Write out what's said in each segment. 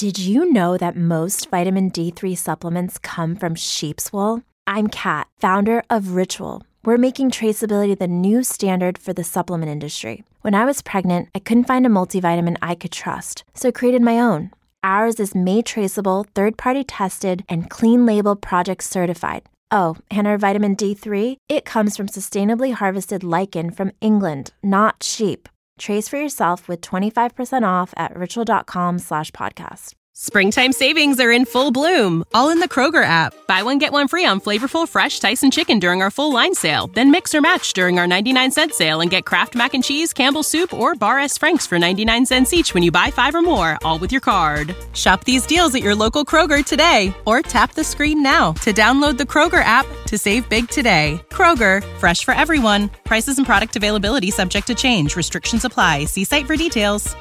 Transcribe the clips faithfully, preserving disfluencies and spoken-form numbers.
Did you know that most vitamin D three supplements come from sheep's wool? I'm Kat, founder of Ritual. We're making traceability the new standard for the supplement industry. When I was pregnant, I couldn't find a multivitamin I could trust, so I created my own. Ours is made traceable, third-party tested, and clean label project certified. Oh, and our vitamin D three, it comes from sustainably harvested lichen from England, not sheep. Trace for yourself with twenty-five percent off at ritual.com slash podcast. Springtime savings are in full bloom, all in the Kroger app. Buy one, get one free on flavorful fresh Tyson chicken during our full line sale. Then mix or match during our ninety-nine cent sale and get Kraft Mac and Cheese, Campbell's Soup, or Bar S. Frank's for ninety-nine cents each when you buy five or more, all with your card. Shop these deals at your local Kroger today, or tap the screen now to download the Kroger app to save big today. Kroger, fresh for everyone. Prices and product availability subject to change. Restrictions apply. See site for details.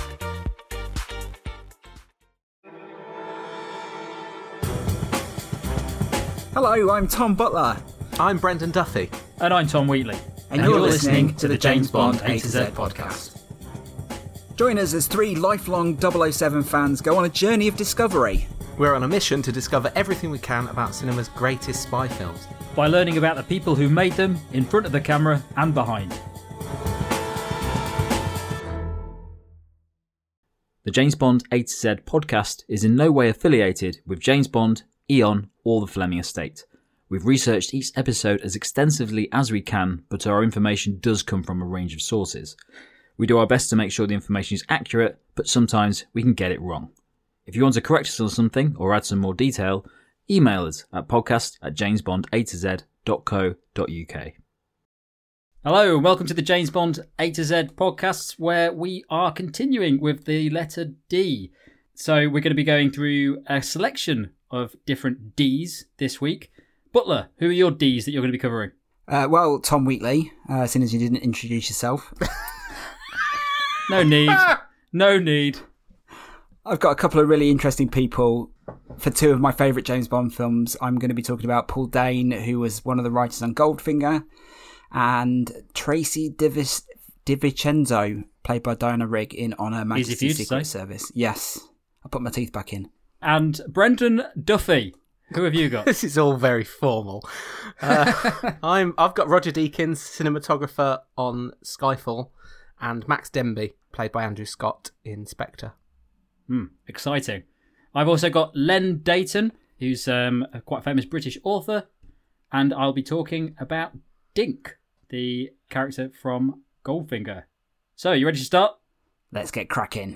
Hello, I'm Tom Butler. I'm Brendan Duffy. And I'm Tom Wheatley. And, and you're, you're listening, listening to the James Bond A to Z podcast. Join us as three lifelong double oh seven fans go on a journey of discovery. We're on a mission to discover everything we can about cinema's greatest spy films. By learning about the people who made them, in front of the camera and behind. The James Bond A to Z podcast is in no way affiliated with James Bond, Eon, or the Fleming estate. We've researched each episode as extensively as we can, but our information does come from a range of sources. We do our best to make sure the information is accurate, but sometimes we can get it wrong. If you want to correct us on something or add some more detail, email us at podcast at jamesbond.a2z.co.uk. Hello and welcome to the James Bond A to Z podcast, where we are continuing with the letter D. So we're going to be going through a selection of different Ds this week. Butler, who are your Ds that you're going to be covering? Uh, well, Tom Wheatley, uh, seeing as you didn't introduce yourself. No need. No need. I've got a couple of really interesting people for two of my favourite James Bond films. I'm going to be talking about Paul Dane, who was one of the writers on Goldfinger, and Tracy Divis- DiVincenzo, played by Diana Rigg in On Her Majesty's Secret Service. Yes, I put my teeth back in. And Brendan Duffy. Who have you got? This is all very formal. Uh, I'm, I've got Roger Deakins, cinematographer on Skyfall, and Max Denby, played by Andrew Scott in Spectre. Hmm, exciting. I've also got Len Deighton, who's um, a quite famous British author, and I'll be talking about Dink, the character from Goldfinger. So, you ready to start? Let's get cracking.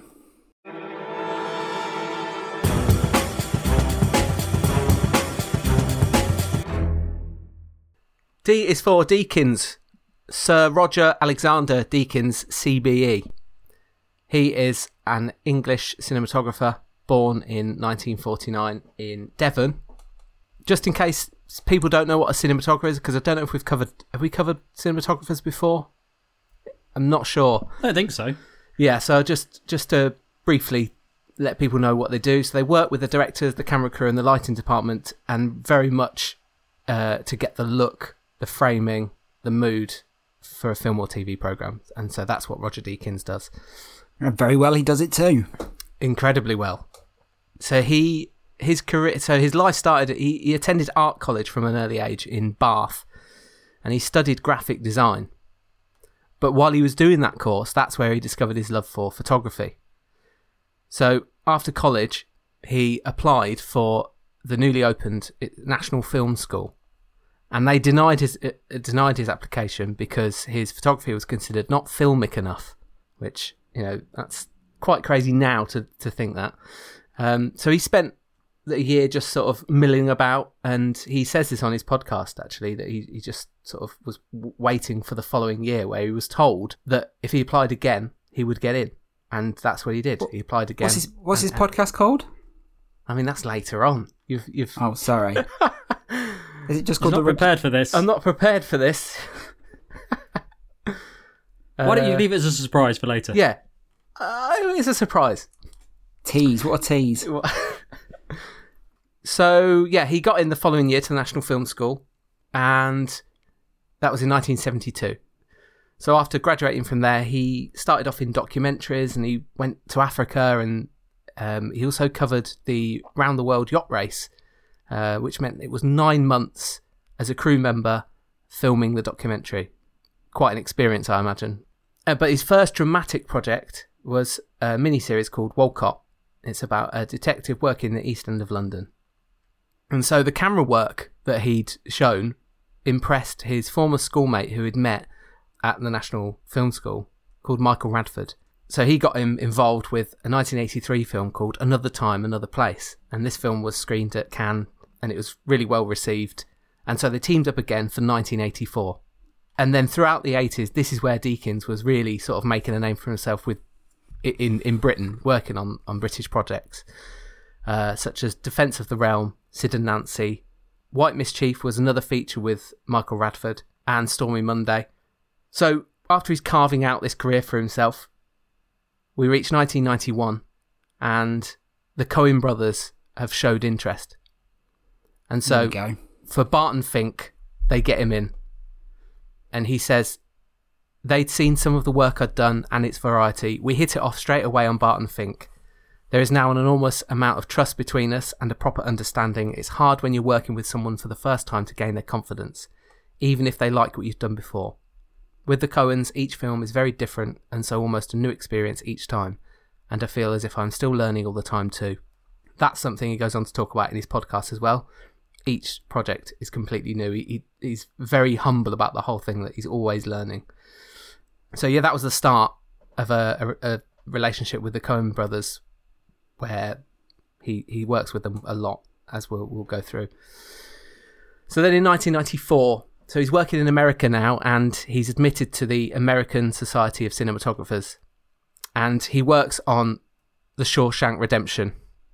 D is for Deakins, Sir Roger Alexander Deakins, C B E. He is an English cinematographer born in nineteen forty-nine in Devon. Just in case people don't know what a cinematographer is, because I don't know if we've covered... Have we covered cinematographers before? I'm not sure. I don't think so. Yeah, so just, just to briefly let people know what they do. So they work with the directors, the camera crew and the lighting department, and very much uh, to get the look, the framing, the mood for a film or T V programme. And so that's what Roger Deakins does. And very well, he does it too. Incredibly well. So he, his career, so his life started, he, he attended art college from an early age in Bath, and he studied graphic design. But while he was doing that course, that's where he discovered his love for photography. So after college, he applied for the newly opened National Film School. And they denied his uh, denied his application because his photography was considered not filmic enough, which, you know, that's quite crazy now to, to think that. Um, so he spent a year just sort of milling about, and he says this on his podcast, actually, that he, he just sort of was waiting for the following year where he was told that if he applied again, he would get in. And that's what he did. He applied again. What's his, what's and, his podcast called? I mean, that's later on. You've, you've... Oh, sorry. Is it just called I'm not the prepared for this. I'm not prepared for this. Why don't you leave it as a surprise for later? Yeah. Uh, it's a surprise. Tease. What a tease. So, yeah, he got in the following year to the National Film School, and that was in nineteen seventy-two. So after graduating from there, he started off in documentaries, and he went to Africa and Um, he also covered the round the world yacht race, uh, which meant it was nine months as a crew member filming the documentary. Quite an experience, I imagine. Uh, but his first dramatic project was a miniseries called Walcott. It's about a detective working in the East End of London. And so the camera work that he'd shown impressed his former schoolmate who he'd met at the National Film School, called Michael Radford. So he got him involved with a nineteen eighty-three film called Another Time, Another Place. And this film was screened at Cannes, and it was really well received. And so they teamed up again for nineteen eighty-four. And then throughout the eighties, this is where Deakins was really sort of making a name for himself with in, in Britain, working on, on British projects, uh, such as Defence of the Realm, Sid and Nancy. White Mischief was another feature with Michael Radford, and Stormy Monday. So after he's carving out this career for himself, we reach nineteen ninety-one, and the Coen brothers have showed interest. And so for Barton Fink, they get him in. And he says, they'd seen some of the work I'd done and its variety. We hit it off straight away on Barton Fink. There is now an enormous amount of trust between us and a proper understanding. It's hard when you're working with someone for the first time to gain their confidence, even if they like what you've done before. With the Coens, each film is very different, and so almost a new experience each time, and I feel as if I'm still learning all the time too. That's something he goes on to talk about in his podcast as well. Each project is completely new. He, he, he's very humble about the whole thing, that he's always learning. So yeah, that was the start of a, a, a relationship with the Coen brothers, where he he works with them a lot, as we'll, we'll go through. So then in nineteen ninety-four, so he's working in America now, and he's admitted to the American Society of Cinematographers, and he works on The Shawshank Redemption,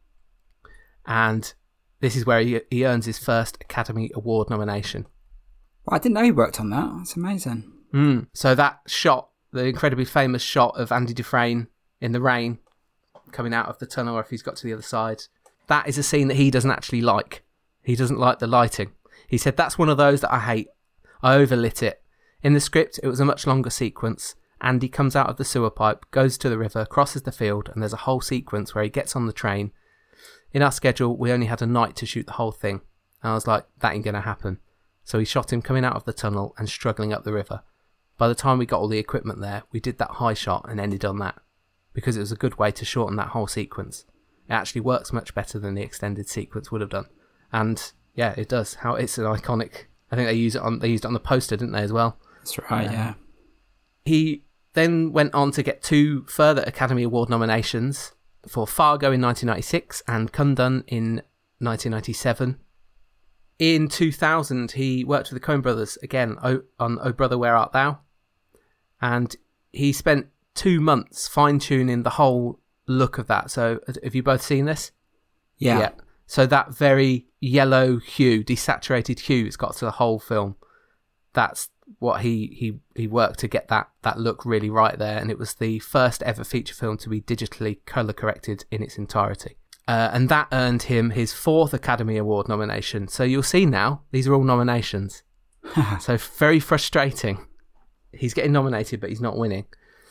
and this is where he, he earns his first Academy Award nomination. Well, I didn't know he worked on that. That's amazing. Mm. So that shot, the incredibly famous shot of Andy Dufresne in the rain coming out of the tunnel, or if he's got to the other side, that is a scene that he doesn't actually like. He doesn't like the lighting. He said, that's one of those that I hate. I overlit it. In the script, it was a much longer sequence. Andy comes out of the sewer pipe, goes to the river, crosses the field, and there's a whole sequence where he gets on the train. In our schedule, we only had a night to shoot the whole thing. And I was like, that ain't going to happen. So he shot him coming out of the tunnel and struggling up the river. By the time we got all the equipment there, we did that high shot and ended on that, because it was a good way to shorten that whole sequence. It actually works much better than the extended sequence would have done. And yeah, it does. How it's an iconic. I think they use it on they used it on the poster, didn't they, as well? That's right, yeah. yeah. He then went on to get two further Academy Award nominations for Fargo in nineteen ninety-six and Kundun in nineteen ninety-seven. In two thousand, he worked with the Coen brothers again on Oh Brother, Where Art Thou? And he spent two months fine-tuning the whole look of that. So have you both seen this? Yeah. yeah. So that very yellow hue, desaturated hue it's got to the whole film, that's what he, he, he worked to get that, that look really right there. And it was the first ever feature film to be digitally colour-corrected in its entirety. Uh, and that earned him his fourth Academy Award nomination. So you'll see now, these are all nominations. So very frustrating. He's getting nominated, but he's not winning.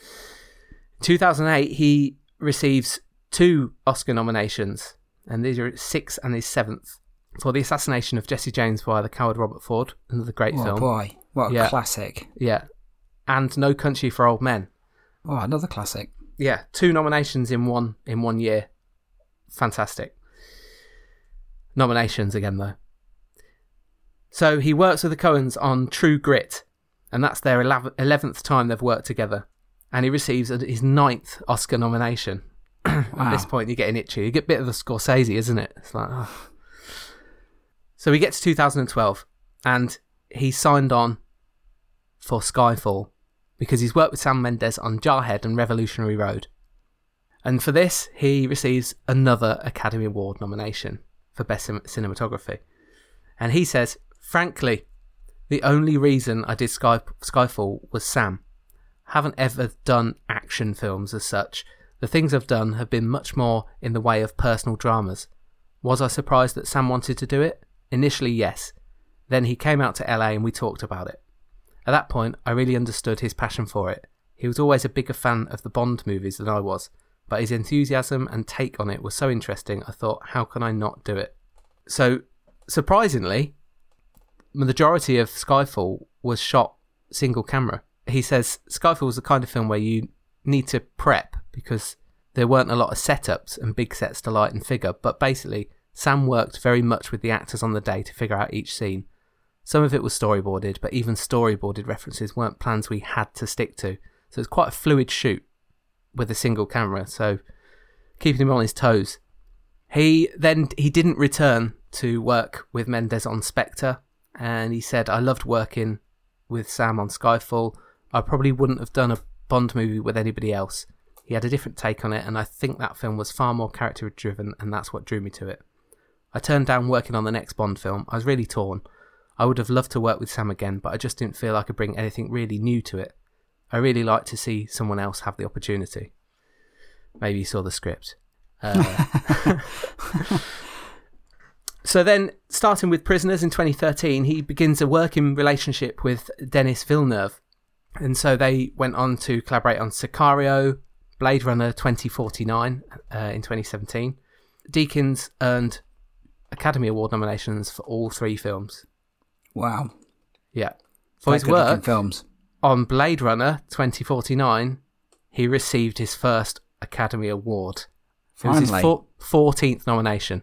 two thousand eight, he receives two Oscar nominations, and these are sixth and his seventh, for The Assassination of Jesse James by the coward Robert Ford, another great oh, film. Oh boy, what a yeah. classic. Yeah. And No Country for Old Men. Oh, another classic. Yeah, two nominations in one in one year. Fantastic. Nominations again, though. So he works with the Coens on True Grit, and that's their eleventh time they've worked together. And he receives his ninth Oscar nomination. Wow. At this point, you're getting itchy. You get a bit of the Scorsese, isn't it? It's like, oh. So we get to two thousand twelve, and he signed on for Skyfall because he's worked with Sam Mendes on Jarhead and Revolutionary Road. And for this, he receives another Academy Award nomination for Best Cinematography. And he says, frankly, the only reason I did Sky, Skyfall was Sam. Haven't ever done action films as such. The things I've done have been much more in the way of personal dramas. Was I surprised that Sam wanted to do it? Initially, yes. Then he came out to L A and we talked about it. At that point, I really understood his passion for it. He was always a bigger fan of the Bond movies than I was, but his enthusiasm and take on it was so interesting, I thought, how can I not do it? So, surprisingly, the majority of Skyfall was shot single camera. He says Skyfall was the kind of film where you need to prep because there weren't a lot of setups and big sets to light and figure, but basically Sam worked very much with the actors on the day to figure out each scene. Some of it was storyboarded, but even storyboarded references weren't plans we had to stick to. So it's quite a fluid shoot with a single camera, so keeping him on his toes. He then he didn't return to work with Mendes on Spectre, and he said, I loved working with Sam on Skyfall. I probably wouldn't have done a Bond movie with anybody else. He had a different take on it, and I think that film was far more character driven, and that's what drew me to it. I turned down working on the next Bond film. I was really torn. I would have loved to work with Sam again, but I just didn't feel I could bring anything really new to it. I really like to see someone else have the opportunity. Maybe you saw the script. Uh, so then, starting with Prisoners in twenty thirteen, he begins a working relationship with Denis Villeneuve. And so they went on to collaborate on Sicario, Blade Runner twenty forty-nine uh, in twenty seventeen. Deakins earned Academy Award nominations for all three films. Wow. Yeah. For his work films. on Blade Runner twenty forty-nine, he received his first Academy Award. It was his four- fourteenth nomination.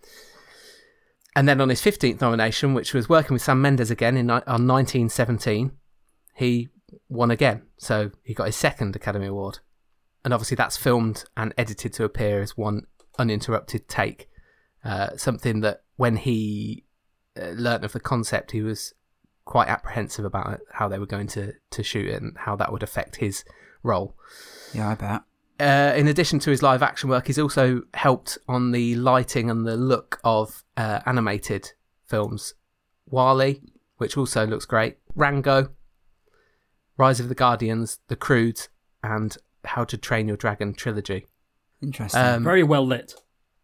And then on his fifteenth nomination, which was working with Sam Mendes again in on nineteen seventeen, he won again. So he got his second Academy Award. And obviously that's filmed and edited to appear as one uninterrupted take. Uh, something that when he uh, learnt of the concept, he was quite apprehensive about it, how they were going to, to shoot it and how that would affect his role. Yeah, I bet. Uh, in addition to his live action work, he's also helped on the lighting and the look of uh, animated films. WALL-E, which also looks great. Rango, Rise of the Guardians, The Croods, and How to Train Your Dragon trilogy. Interesting. Um, Very well lit.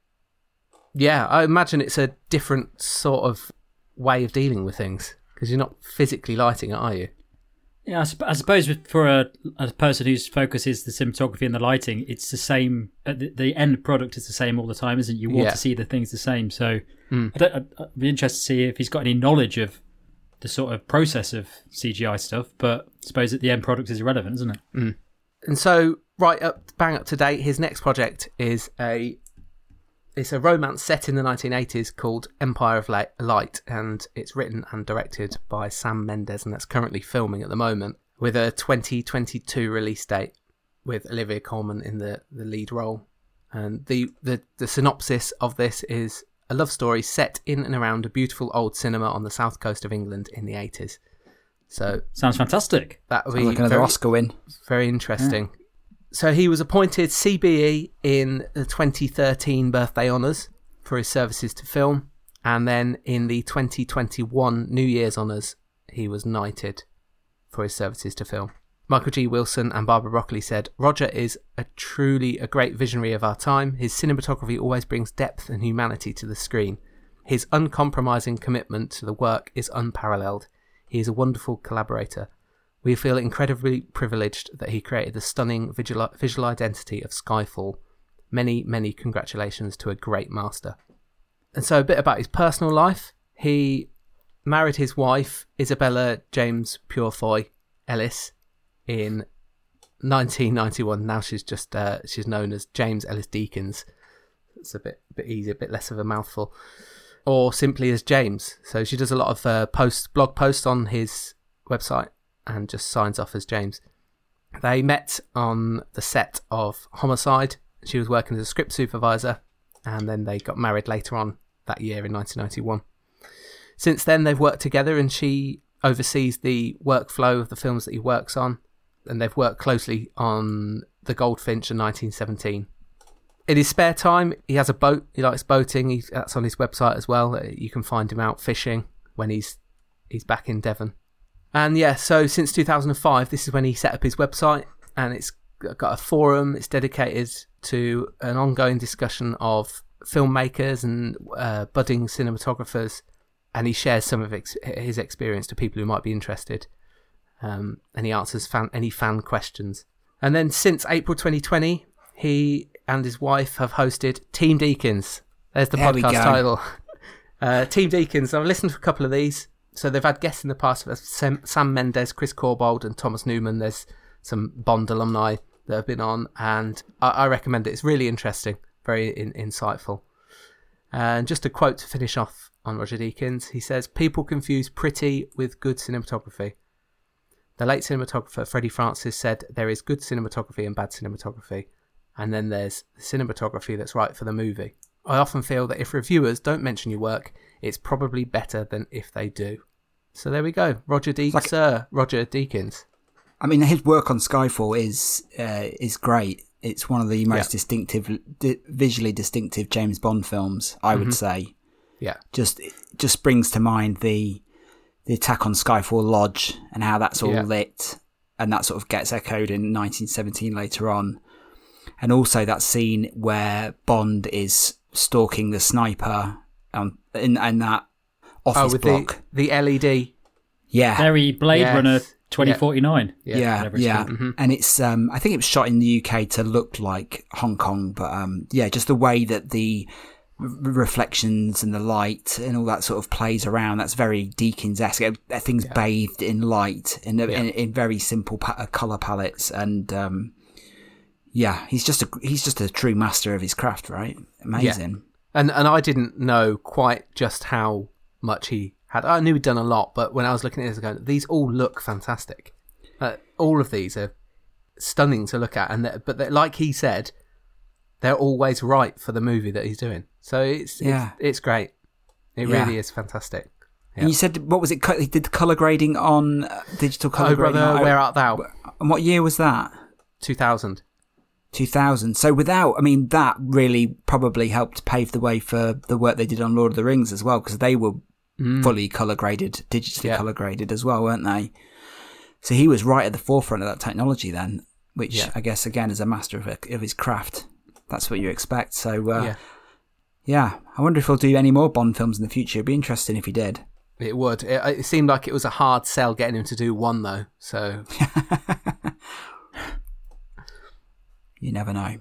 Yeah, I imagine it's a different sort of way of dealing with things because you're not physically lighting it, are you? Yeah, I, sp- I suppose for a, a person whose focus is the cinematography and the lighting, it's the same. Uh, the, the end product is the same all the time, isn't it? You want Yeah. to see the things the same. So Mm. I don't, I'd, I'd be interested to see if he's got any knowledge of the sort of process of C G I stuff. But I suppose that the end product is irrelevant, isn't it? Mm. And so, right up, bang up to date, his next project is a it's a romance set in the nineteen eighties called Empire of Light, and it's written and directed by Sam Mendes, and that's currently filming at the moment with a twenty twenty-two release date with Olivia Colman in the, the lead role. And the, the, the synopsis of this is a love story set in and around a beautiful old cinema on the south coast of England in the eighties. So Sounds fantastic. that would Sounds be like another very, Oscar win. very interesting. So he was appointed C B E in the twenty thirteen birthday honours for his services to film, and then in the twenty twenty-one New Year's honours, he was knighted for his services to film. Michael G. Wilson and Barbara Broccoli said, Roger is a truly a great visionary of our time. His cinematography always brings depth and humanity to the screen. His uncompromising commitment to the work is unparalleled. He is a wonderful collaborator. We feel incredibly privileged that he created the stunning visual, visual identity of Skyfall. Many, many congratulations to a great master. And so a bit about his personal life. He married his wife, Isabella James Purefoy Ellis, in nineteen ninety-one. Now she's just uh, she's known as James Ellis Deakins. It's a bit, bit easier, a bit less of a mouthful. Or simply as James. So she does a lot of uh, post blog posts on his website and just signs off as James. They met on the set of Homicide. She was working as a script supervisor, and then they got married later on that year in nineteen ninety-one. Since then, they've worked together, and she oversees the workflow of the films that he works on, and they've worked closely on The Goldfinch in nineteen seventeen. In his spare time, he has a boat. He likes boating. He, that's on his website as well. You can find him out fishing when he's he's back in Devon. And yeah, so since two thousand five, this is when he set up his website, and it's got a forum. It's dedicated to an ongoing discussion of filmmakers and uh, budding cinematographers, and he shares some of ex- his experience to people who might be interested, um, and he answers fan- any fan questions. And then since April twenty twenty, he and his wife have hosted Team Deakins. There's the There we podcast go. title. Uh, Team Deakins. I've listened to a couple of these. So they've had guests in the past. Sam, Sam Mendes, Chris Corbold, and Thomas Newman. There's some Bond alumni that have been on, and I, I recommend it. It's really interesting, very in, insightful. And just a quote to finish off on Roger Deakins. He says, "People confuse pretty with good cinematography. The late cinematographer Freddie Francis said there is good cinematography and bad cinematography, and then there's the cinematography that's right for the movie. I often feel that if reviewers don't mention your work, it's probably better than if they do." So there we go. Roger Deakins. Like- Sir Roger Deakins. I mean, his work on Skyfall is uh, is great. It's one of the most Yeah. distinctive, di- visually distinctive James Bond films, I would say. Yeah. Just it just brings to mind the the attack on Skyfall Lodge and how that's all Yeah. lit, and that sort of gets echoed in nineteen seventeen later on. And also that scene where Bond is stalking the sniper um, in, in that Oh, office with block. the, the L E D. Yeah. Very Blade Yes. Runner twenty forty-nine. Yeah. Yeah, whatever it's yeah, called. Mhm. and it's um, I think it was shot in the U K to look like Hong Kong, but um, yeah, just the way that the r- reflections and the light and all that sort of plays around. That's very Deakins-esque. Everything's Yeah. bathed in light in, Yeah. in, in very simple pa- color palettes, and um, yeah, he's just a he's just a true master of his craft, right? Amazing. And and I didn't know quite just how much he had. I knew he'd done a lot, but when I was looking at this, I go, these all look fantastic. Uh, all of these are stunning to look at, and they're- but they're, like he said, they're always right for the movie that he's doing. So it's Yeah. it's, it's great. It Yeah. really is fantastic. And you said what was it? co- He did the color grading on uh, digital color Oh grading. brother, on- where art thou? And what year was that? Two thousand. two thousand. So without, I mean, that really probably helped pave the way for the work they did on Lord of the Rings as well, because they were fully color graded, digitally Yeah. color graded as well, weren't they? So he was right at the forefront of that technology then, which Yeah. I guess again is a master of, of his craft. That's what you expect. So uh, Yeah, yeah, I wonder if he'll do any more Bond films in the future. It'd be interesting if he did. it would. It, it seemed like it was a hard sell getting him to do one though. So You never know.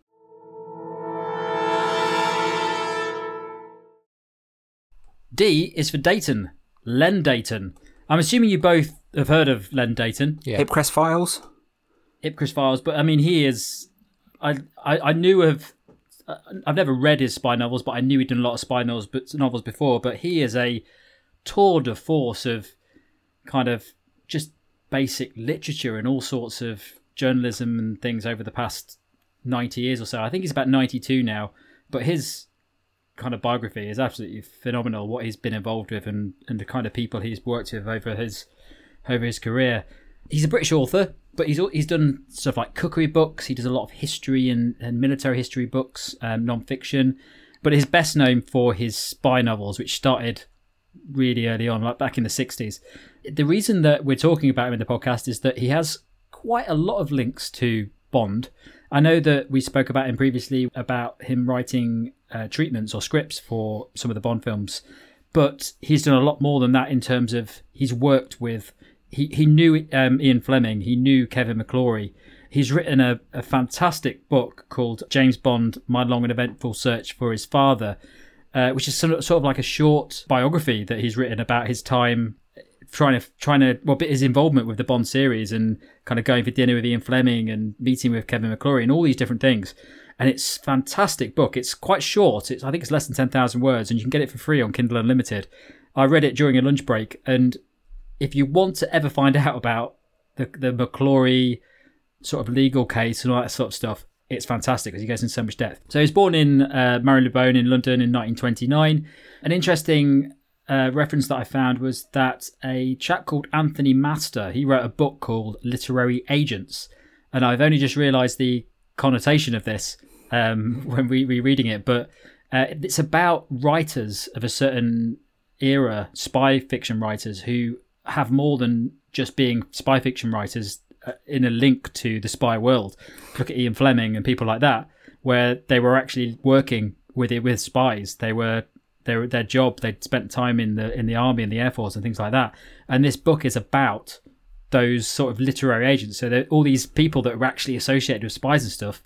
D is for Dayton. Len Dayton. I'm assuming you both have heard of Len Dayton, yeah, Hipcrest Files? Ipcress Files, but I mean, he is. I, I, I knew of. uh, I've never read his spy novels, but I knew he'd done a lot of spy novels, but, novels before. But he is a tour de force of kind of just basic literature and all sorts of journalism and things over the past ninety years or so. I think he's about ninety-two now, but his kind of biography is absolutely phenomenal, what he's been involved with and, and the kind of people he's worked with over his over his career. He's a British author, but he's he's done stuff like cookery books. He does a lot of history and, and military history books, um, non-fiction. But he's best known for his spy novels, which started really early on, like back in the sixties. The reason that we're talking about him in the podcast is that he has quite a lot of links to Bond. I know that we spoke about him previously, about him writing uh, treatments or scripts for some of the Bond films, but he's done a lot more than that in terms of he's worked with, he, he knew um, Ian Fleming, he knew Kevin McClory. He's written a, a fantastic book called James Bond, My Long and Eventful Search for His Father, uh, which is sort of, sort of like a short biography that he's written about his time trying to trying to well, his involvement with the Bond series and kind of going for dinner with Ian Fleming and meeting with Kevin McClory and all these different things. And it's a fantastic book. It's quite short. It's I think it's less than ten thousand words, and you can get it for free on Kindle Unlimited. I read it during a lunch break, and if you want to ever find out about the the McClory sort of legal case and all that sort of stuff, it's fantastic because he goes into so much depth. So he was born in uh, Marylebone in London in nineteen twenty-nine. An interesting Uh, reference that I found was that a chap called Anthony Master, he wrote a book called Literary Agents, and I've only just realised the connotation of this um, when we were reading it, but uh, it's about writers of a certain era, spy fiction writers who have more than just being spy fiction writers uh, in a link to the spy world. Look at Ian Fleming and people like that, where they were actually working with it with spies. They were Their their job. They'd spent time in the in the army and the air force and things like that. And this book is about those sort of literary agents. So all these people that are actually associated with spies and stuff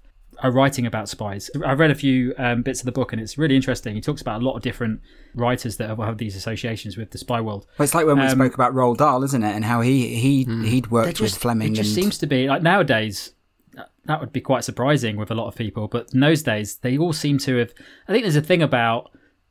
are writing about spies. I've read a few um, bits of the book, and it's really interesting. He talks about a lot of different writers that have, have these associations with the spy world. Well, it's like when we Um, spoke about Roald Dahl, isn't it? And how he, he, he'd worked It just- with Fleming. It just and... seems to be like nowadays. That would be quite surprising with a lot of people, but in those days they all seem to have. I think there's a thing about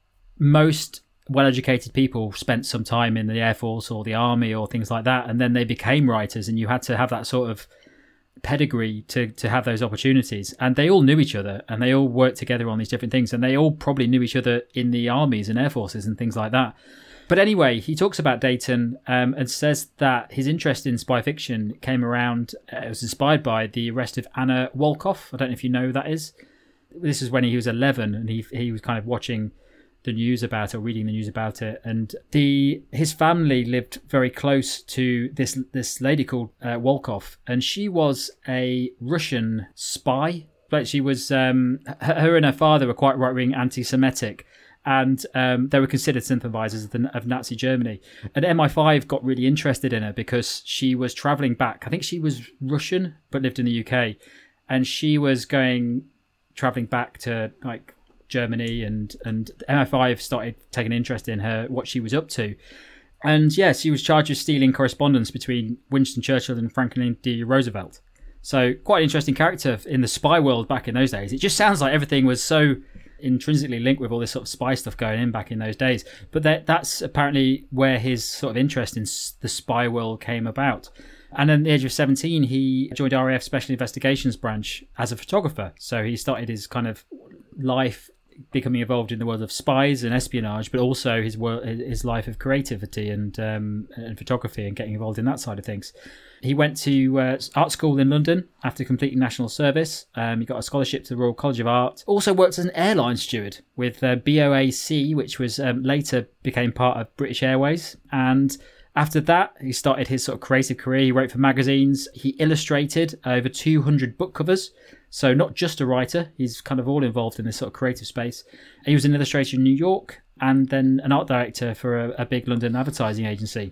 most well-educated people spent some time in the Air Force or the Army or things like that, and then they became writers, and you had to have that sort of pedigree to to have those opportunities. And they all knew each other, and they all worked together on these different things, and they all probably knew each other in the armies and air forces and things like that. But anyway, he talks about Dayton um, and says that his interest in spy fiction came around, uh, it was inspired by the arrest of Anna Wolkoff. I don't know if you know who that is. This is when he was eleven, and he he was kind of watching the news about it, or reading the news about it. And the his family lived very close to this this lady called uh, Wolkoff, and she was a Russian spy. But she was, um, her, her and her father were quite right-wing anti-Semitic, and um, they were considered sympathizers of, the, of Nazi Germany. And M I five got really interested in her because she was traveling back. I think she was Russian, but lived in the U K. And she was going, traveling back to like Germany, and, and M I five started taking interest in her, what she was up to. And yeah, she was charged with stealing correspondence between Winston Churchill and Franklin D. Roosevelt. So quite an interesting character in the spy world back in those days. It just sounds like everything was so intrinsically linked with all this sort of spy stuff going in back in those days. But that that's apparently where his sort of interest in the spy world came about. And at the age of seventeen, he joined R A F Special Investigations Branch as a photographer. So he started his kind of life becoming involved in the world of spies and espionage, but also his world, his life of creativity and um, and photography, and getting involved in that side of things. He went to uh, art school in London after completing national service. Um, he got a scholarship to the Royal College of Art. Also worked as an airline steward with uh, B O A C, which was um, later became part of British Airways. And after that, he started his sort of creative career. He wrote for magazines. He illustrated over two hundred book covers. So not just a writer, he's kind of all involved in this sort of creative space. He was an illustrator in New York, and then an art director for a, a big London advertising agency.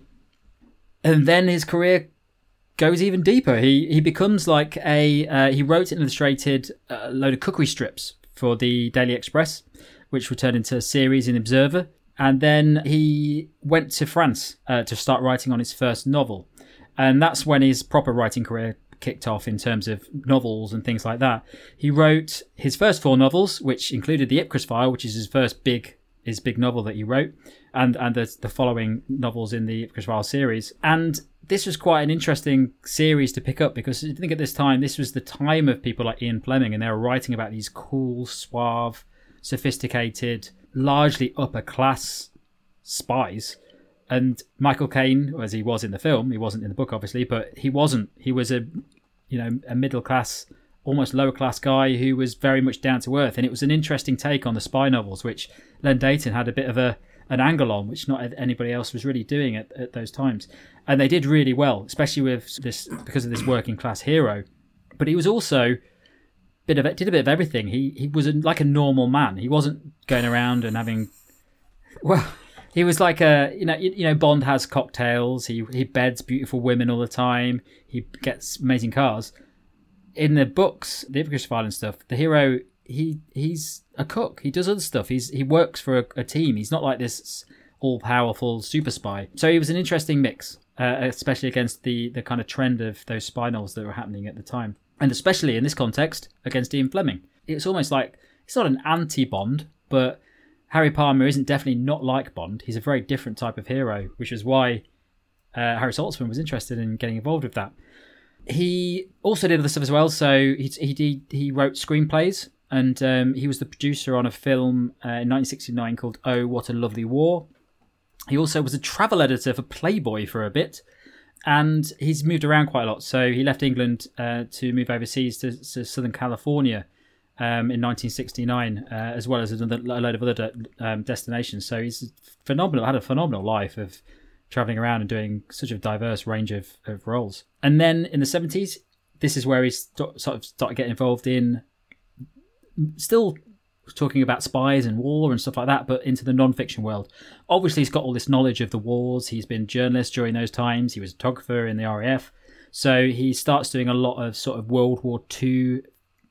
And then his career goes even deeper. He he becomes like a, uh, he wrote and illustrated a load of cookery strips for the Daily Express, which were turned into a series in Observer. And then he went to France uh, to start writing on his first novel. And that's when his proper writing career kicked off in terms of novels and things like that. He wrote his first four novels, which included The Ipcress File, which is his first big his big novel that he wrote, and and the, the following novels in the Ipcress File series. And this was quite an interesting series to pick up, because I think at this time, this was the time of people like Ian Fleming, and they were writing about these cool, suave, sophisticated, largely upper class spies. And Michael Caine, as he was in the film, he wasn't in the book obviously, but he wasn't. He was a, you know, a middle class, almost lower class guy who was very much down to earth. And it was an interesting take on the spy novels, which Len Deighton had a bit of a an angle on, which not anybody else was really doing at, at those times. And they did really well, especially with this, because of this working class hero. But he was also bit of did a bit of everything. He he was a, like a normal man. He wasn't going around and having, well, he was like a, you know, you, you know, Bond has cocktails. He he beds beautiful women all the time. He gets amazing cars. In the books, the Ipcress File and stuff, the hero, he he's a cook. He does other stuff. He's he works for a, a team. He's not like this all powerful super spy. So he was an interesting mix, uh, especially against the the kind of trend of those spy novels that were happening at the time, and especially in this context against Ian Fleming. It's almost like it's not an anti-Bond, but Harry Palmer isn't definitely not like Bond. He's a very different type of hero, which is why uh, Harry Saltzman was interested in getting involved with that. He also did other stuff as well. So he he he wrote screenplays, and um, he was the producer on a film uh, in nineteen sixty-nine called Oh, What a Lovely War. He also was a travel editor for Playboy for a bit, and he's moved around quite a lot. So he left England uh, to move overseas to, to Southern California um, in nineteen sixty-nine, uh, as well as another, a load of other de- um, destinations. So he's phenomenal. Had a phenomenal life of traveling around and doing such a diverse range of, of roles. And then in the seventies, this is where he st- sort of started getting involved in still talking about spies and war and stuff like that, but into the non-fiction world. Obviously, he's got all this knowledge of the wars. He's been a journalist during those times. He was a photographer in the R A F. So he starts doing a lot of sort of World War Two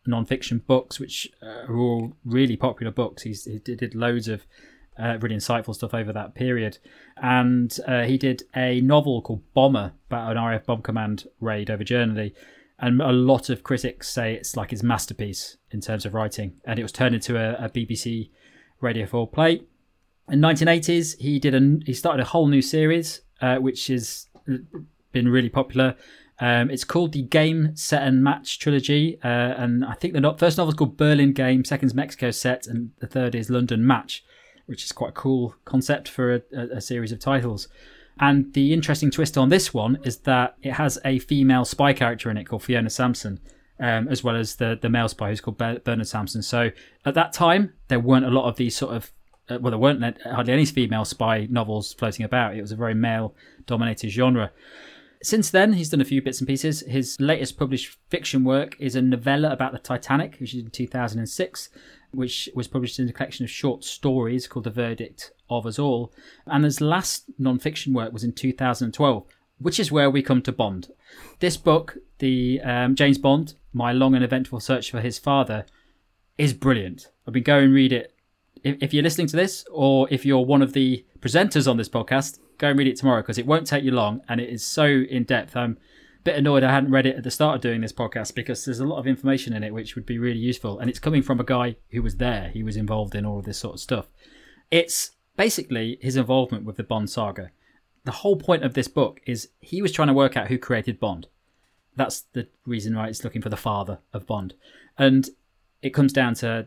non-fiction books, which uh, are all really popular books. He's, he did loads of uh, really insightful stuff over that period. And uh, he did a novel called Bomber about an R A F bomb command raid over Germany. And a lot of critics say it's like his masterpiece in terms of writing. And it was turned into a, a B B C Radio four play. In nineteen eighties, he did a, he started a whole new series, uh, which has been really popular. Um, it's called the Game, Set and Match trilogy. Uh, and I think the no- first novel is called Berlin Game, second's Mexico Set, and the third is London Match, which is quite a cool concept for a, a, a series of titles. And the interesting twist on this one is that it has a female spy character in it called Fiona Sampson, um, as well as the, the male spy who's called Bernard Sampson. So at that time, there weren't a lot of these sort of, uh, well, there weren't hardly any female spy novels floating about. It was a very male-dominated genre. Since then, he's done a few bits and pieces. His latest published fiction work is a novella about the Titanic, which is in two thousand six, which was published in a collection of short stories called The Verdict of Us All. And his last non-fiction work was in two thousand twelve, which is where we come to Bond. This book, the um, James Bond, My Long and Eventful Search for His Father, is brilliant. I've been going and read it. If, if you're listening to this, or if you're one of the presenters on this podcast, go and read it tomorrow, because it won't take you long, and it is so in-depth. I'm a bit annoyed I hadn't read it at the start of doing this podcast, because there's a lot of information in it which would be really useful, and it's coming from a guy who was there. He was involved in all of this sort of stuff. It's basically his involvement with the Bond saga. The whole point of this book is he was trying to work out who created Bond. That's the reason why it's looking for the father of Bond. And it comes down to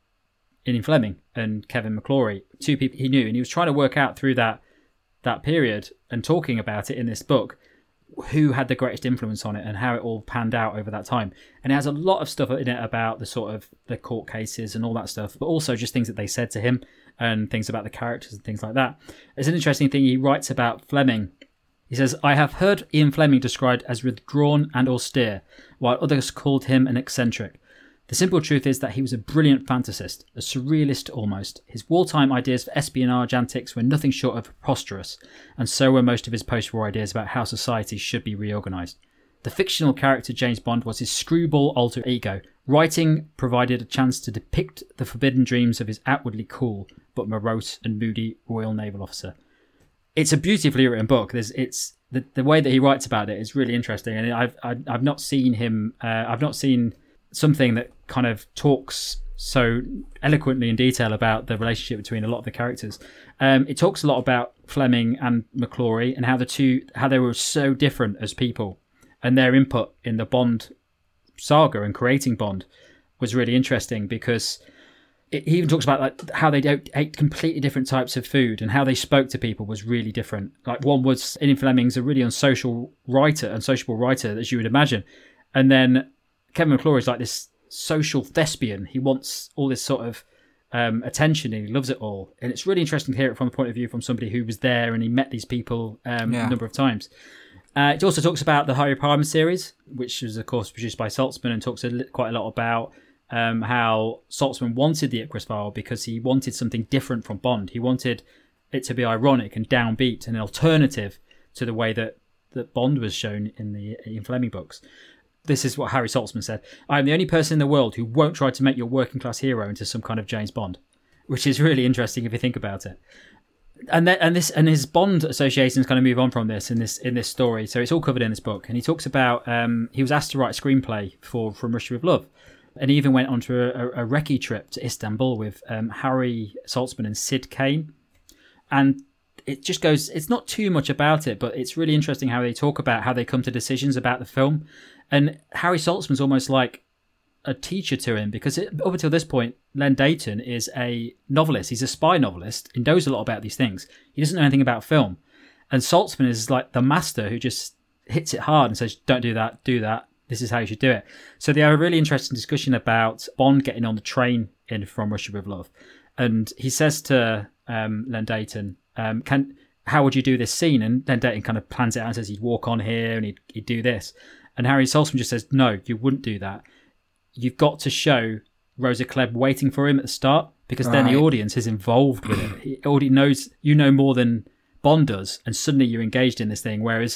Ian Fleming and Kevin McClory, two people he knew, and he was trying to work out through that that period and talking about it in this book who had the greatest influence on it and how it all panned out over that time. And it has a lot of stuff in it about the sort of the court cases and all that stuff, but also just things that they said to him and things about the characters and things like that. There's an interesting thing he writes about Fleming. He says, I have heard Ian Fleming described as withdrawn and austere, while others called him an eccentric. The simple truth is that he was a brilliant fantasist, a surrealist almost. His wartime ideas for espionage antics were nothing short of preposterous, and so were most of his post-war ideas about how society should be reorganised. The fictional character James Bond was his screwball alter ego. Writing provided a chance to depict the forbidden dreams of his outwardly cool but morose and moody Royal Naval officer. It's a beautifully written book. There's, it's the the way that he writes about it is really interesting, and I've I've, I've not seen him. Uh, I've not seen something that kind of talks so eloquently in detail about the relationship between a lot of the characters. Um, it talks a lot about Fleming and McClory and how the two, how they were so different as people, and their input in the Bond saga and creating Bond was really interesting, because it, he even talks about like how they ate completely different types of food and how they spoke to people was really different. Like one was, Ian Fleming's a really unsocial writer, unsociable writer as you would imagine, and then Kevin McClory is like this social thespian. He wants all this sort of um, attention, and he loves it all. And it's really interesting to hear it from the point of view from somebody who was there and he met these people um, yeah. a number of times. Uh, it also talks about the Harry Palmer series, which was, of course, produced by Saltzman, and talks a li- quite a lot about um, how Saltzman wanted the Ipcress file because he wanted something different from Bond. He wanted it to be ironic and downbeat and an alternative to the way that, that Bond was shown in the Ian Fleming books. This is what Harry Saltzman said. I am the only person in the world who won't try to make your working class hero into some kind of James Bond, which is really interesting if you think about it. And then, and this and his Bond associations kind of move on from this in this in this story. So it's all covered in this book. And he talks about um, he was asked to write a screenplay for From Russia with Love, and he even went on to a, a recce trip to Istanbul with um, Harry Saltzman and Sid Kane. And it just goes. It's not too much about it, but it's really interesting how they talk about how they come to decisions about the film. And Harry Saltzman's almost like a teacher to him, because it, up until this point, Len Deighton is a novelist. He's a spy novelist. He knows a lot about these things. He doesn't know anything about film. And Saltzman is like the master who just hits it hard and says, don't do that, do that. This is how you should do it. So they have a really interesting discussion about Bond getting on the train in From Russia with Love. And he says to um, Len Deighton, um, can, how would you do this scene? And Len Deighton kind of plans it out and says he'd walk on here and he'd, he'd do this. And Harry Saltzman just says, no, you wouldn't do that. You've got to show Rosa Klebb waiting for him at the start, because right. then the audience is involved with it. He already knows, you know more than Bond does, and suddenly you're engaged in this thing. Whereas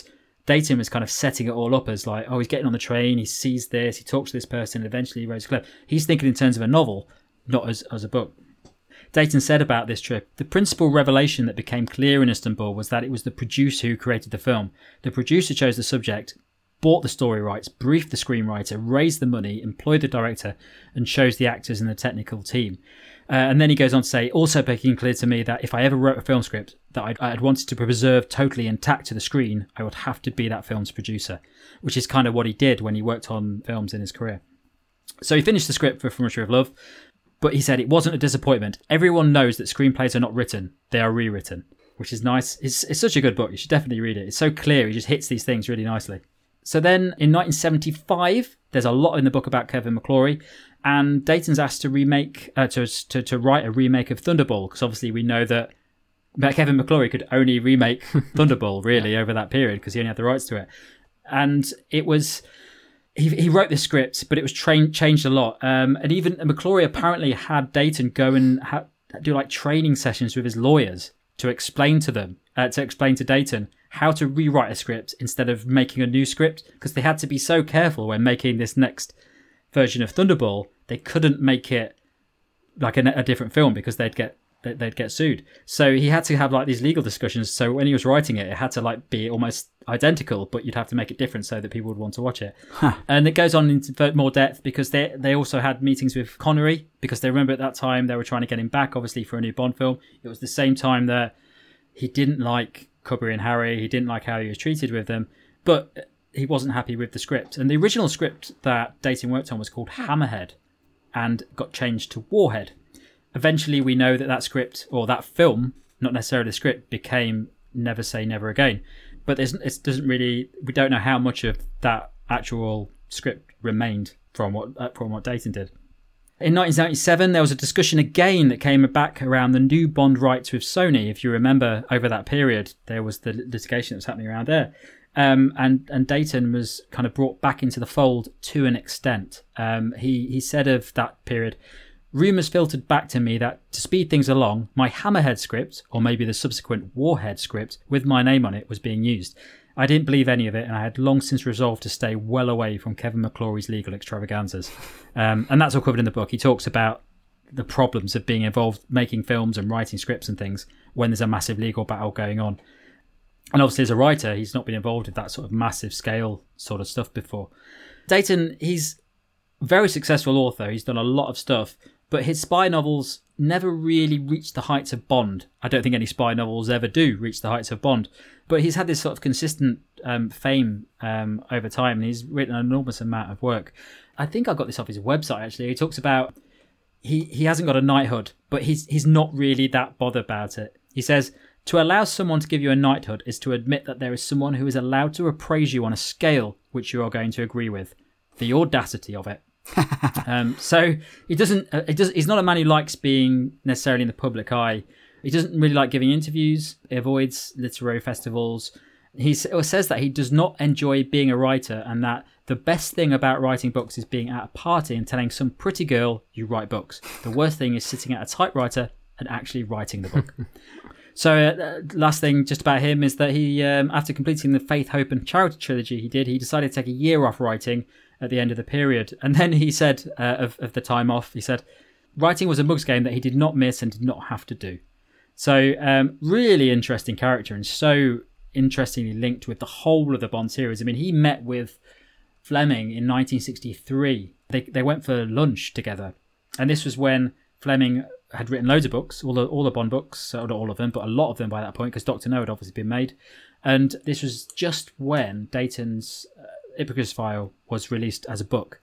Dayton was kind of setting it all up as like, oh, he's getting on the train, he sees this, he talks to this person, and eventually he writes a clip. He's thinking in terms of a novel, not as, as a book. Dayton said about this trip, the principal revelation that became clear in Istanbul was that it was the producer who created the film. The producer chose the subject, bought the story rights, briefed the screenwriter, raised the money, employed the director, and chose the actors and the technical team. Uh, and then he goes on to say, also became clear to me that if I ever wrote a film script that I'd, I'd wanted to preserve totally intact to the screen, I would have to be that film's producer, which is kind of what he did when he worked on films in his career. So he finished the script for From a Tree of Love, but he said it wasn't a disappointment. Everyone knows that screenplays are not written, they are rewritten, which is nice. It's, it's such a good book. You should definitely read it. It's so clear. He just hits these things really nicely. So then in nineteen seventy-five, there's a lot in the book about Kevin McClory, and Dayton's asked to remake, uh, to, to to write a remake of Thunderball, because obviously we know that Kevin McClory could only remake Thunderball really over that period because he only had the rights to it. And it was, he he wrote this script, but it was train, changed a lot. Um, and even McClory apparently had Dayton go and ha- do like training sessions with his lawyers to explain to them, uh, to explain to Dayton how to rewrite a script instead of making a new script, because they had to be so careful when making this next version of Thunderball. They couldn't make it like a, a different film because they'd get they'd get sued. So he had to have like these legal discussions. So when he was writing it, it had to like be almost identical, but you'd have to make it different so that people would want to watch it. Huh. And it goes on into more depth because they they also had meetings with Connery, because they remember at that time they were trying to get him back, obviously, for a new Bond film. It was the same time that he didn't like Cubby and Harry. He didn't like how he was treated with them, but he wasn't happy with the script. And the original script that Dayton worked on was called Hammerhead and got changed to Warhead. Eventually, we know that that script, or that film, not necessarily the script, became Never Say Never Again. But there's, it doesn't really, we don't know how much of that actual script remained from what uh, from what Dayton did. In nineteen seventy-seven, there was a discussion again that came back around the new Bond rights with Sony. If you remember, over that period, there was the litigation that was happening around there. Um, and, and Dayton was kind of brought back into the fold to an extent. Um, he, he said of that period, rumours filtered back to me that, to speed things along, my Hammerhead script, or maybe the subsequent Warhead script, with my name on it, was being used. I didn't believe any of it, and I had long since resolved to stay well away from Kevin McClory's legal extravaganzas. Um, and that's all covered in the book. He talks about the problems of being involved making films and writing scripts and things when there's a massive legal battle going on. And obviously as a writer, he's not been involved with that sort of massive scale sort of stuff before. Dayton, he's a very successful author. He's done a lot of stuff, but his spy novels never really reached the heights of Bond. I don't think any spy novels ever do reach the heights of Bond. But he's had this sort of consistent um, fame um, over time, and he's written an enormous amount of work. I think I got this off his website, actually. He talks about he, he hasn't got a knighthood, but he's he's not really that bothered about it. He says, to allow someone to give you a knighthood is to admit that there is someone who is allowed to appraise you on a scale which you are going to agree with. The audacity of it. um, so he doesn't. Uh, he does. He's not a man who likes being necessarily in the public eye. He doesn't really like giving interviews. He avoids literary festivals. He says that he does not enjoy being a writer, and that the best thing about writing books is being at a party and telling some pretty girl you write books. The worst thing is sitting at a typewriter and actually writing the book. So uh, last thing just about him is that he, um, after completing the Faith, Hope and Charity trilogy he did, he decided to take a year off writing at the end of the period. And then he said uh, of, of the time off, he said, writing was a mug's game that he did not miss and did not have to do. So um, really interesting character, and so interestingly linked with the whole of the Bond series. I mean, he met with Fleming in nineteen sixty-three. They they went for lunch together. And this was when Fleming had written loads of books, all the, all the Bond books, so not all of them, but a lot of them by that point, because Doctor No had obviously been made. And this was just when Dayton's uh, Ipecacu's File was released as a book.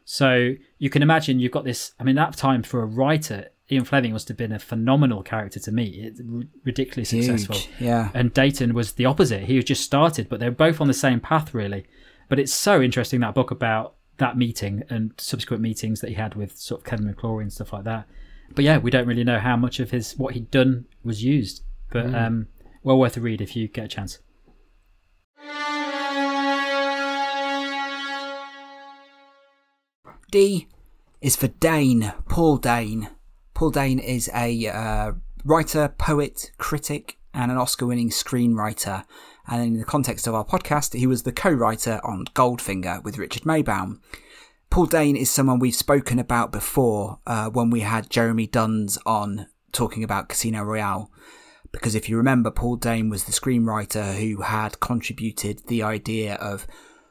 So you can imagine you've got this, I mean, at that time for a writer, Ian Fleming must have been a phenomenal character to meet. It's ridiculously successful. Huge, yeah. And Dayton was the opposite. He was just started, but they're both on the same path, really. But it's so interesting, that book, about that meeting and subsequent meetings that he had with sort of Kevin McClory and stuff like that. But yeah, we don't really know how much of his what he'd done was used. But mm. um, well worth a read if you get a chance. D is for Dane, Paul Dane. Paul Dane is a uh, writer, poet, critic, and an Oscar-winning screenwriter. And in the context of our podcast, he was the co-writer on Goldfinger with Richard Maybaum. Paul Dane is someone we've spoken about before uh, when we had Jeremy Duns on talking about Casino Royale. Because if you remember, Paul Dane was the screenwriter who had contributed the idea of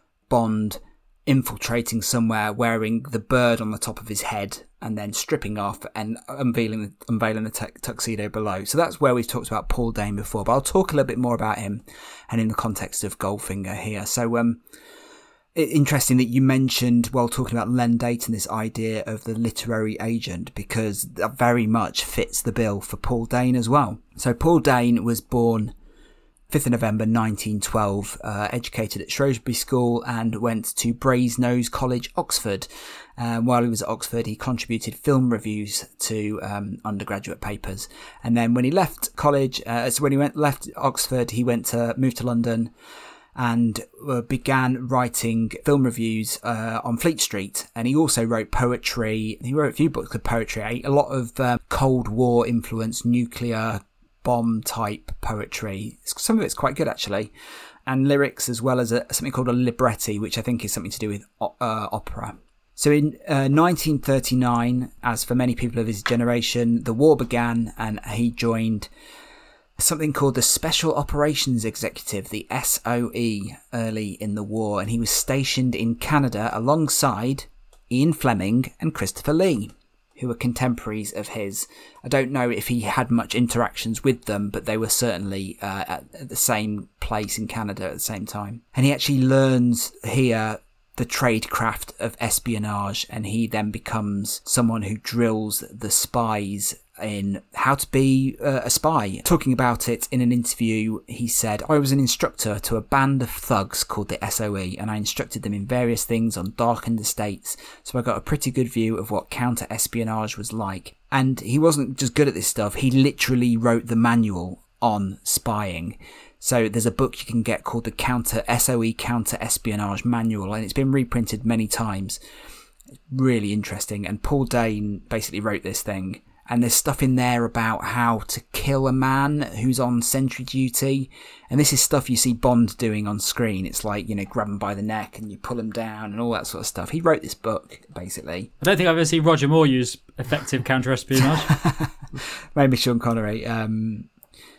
Bond infiltrating somewhere, wearing the bird on the top of his head, and then stripping off and unveiling, unveiling the tu- tuxedo below. So that's where we've talked about Paul Dane before, but I'll talk a little bit more about him and in the context of Goldfinger here. So um, it, interesting that you mentioned, while talking about Len Deighton, this idea of the literary agent, because that very much fits the bill for Paul Dane as well. So Paul Dane was born fifth of November nineteen twelve, uh, educated at Shrewsbury School and went to Brasenose College, Oxford. Um, while he was at Oxford, he contributed film reviews to um, undergraduate papers. And then when he left college, uh, so when he went left Oxford, he went to moved to London and uh, began writing film reviews uh, on Fleet Street. And he also wrote poetry. He wrote a few books of poetry, a lot of um, Cold War influenced nuclear bomb type poetry. Some of it's quite good actually, and lyrics, as well as a, something called a libretti, which I think is something to do with uh, opera. So in uh, nineteen thirty-nine, as for many people of his generation, the war began and he joined something called the Special Operations Executive, the S O E, early in the war, and he was stationed in Canada alongside Ian Fleming and Christopher Lee, who were contemporaries of his. I don't know if he had much interactions with them, but they were certainly uh, at the same place in Canada at the same time. And he actually learns here the tradecraft of espionage, and he then becomes someone who drills the spies in how to be uh, a spy. Talking about it in an interview, he said, "I was an instructor to a band of thugs called the S O E, and I instructed them in various things on darkened estates, so I got a pretty good view of what counter-espionage was like." And he wasn't just good at this stuff, he literally wrote the manual on spying. So there's a book you can get called the Counter S O E Counter-Espionage Manual, and it's been reprinted many times. It's really interesting, and Paul Dane basically wrote this thing. And there's stuff in there about how to kill a man who's on sentry duty. And this is stuff you see Bond doing on screen. It's like, you know, grab him by the neck and you pull him down and all that sort of stuff. He wrote this book, basically. I don't think I've ever seen Roger Moore use effective counter-espionage. Maybe Sean Connery. Um,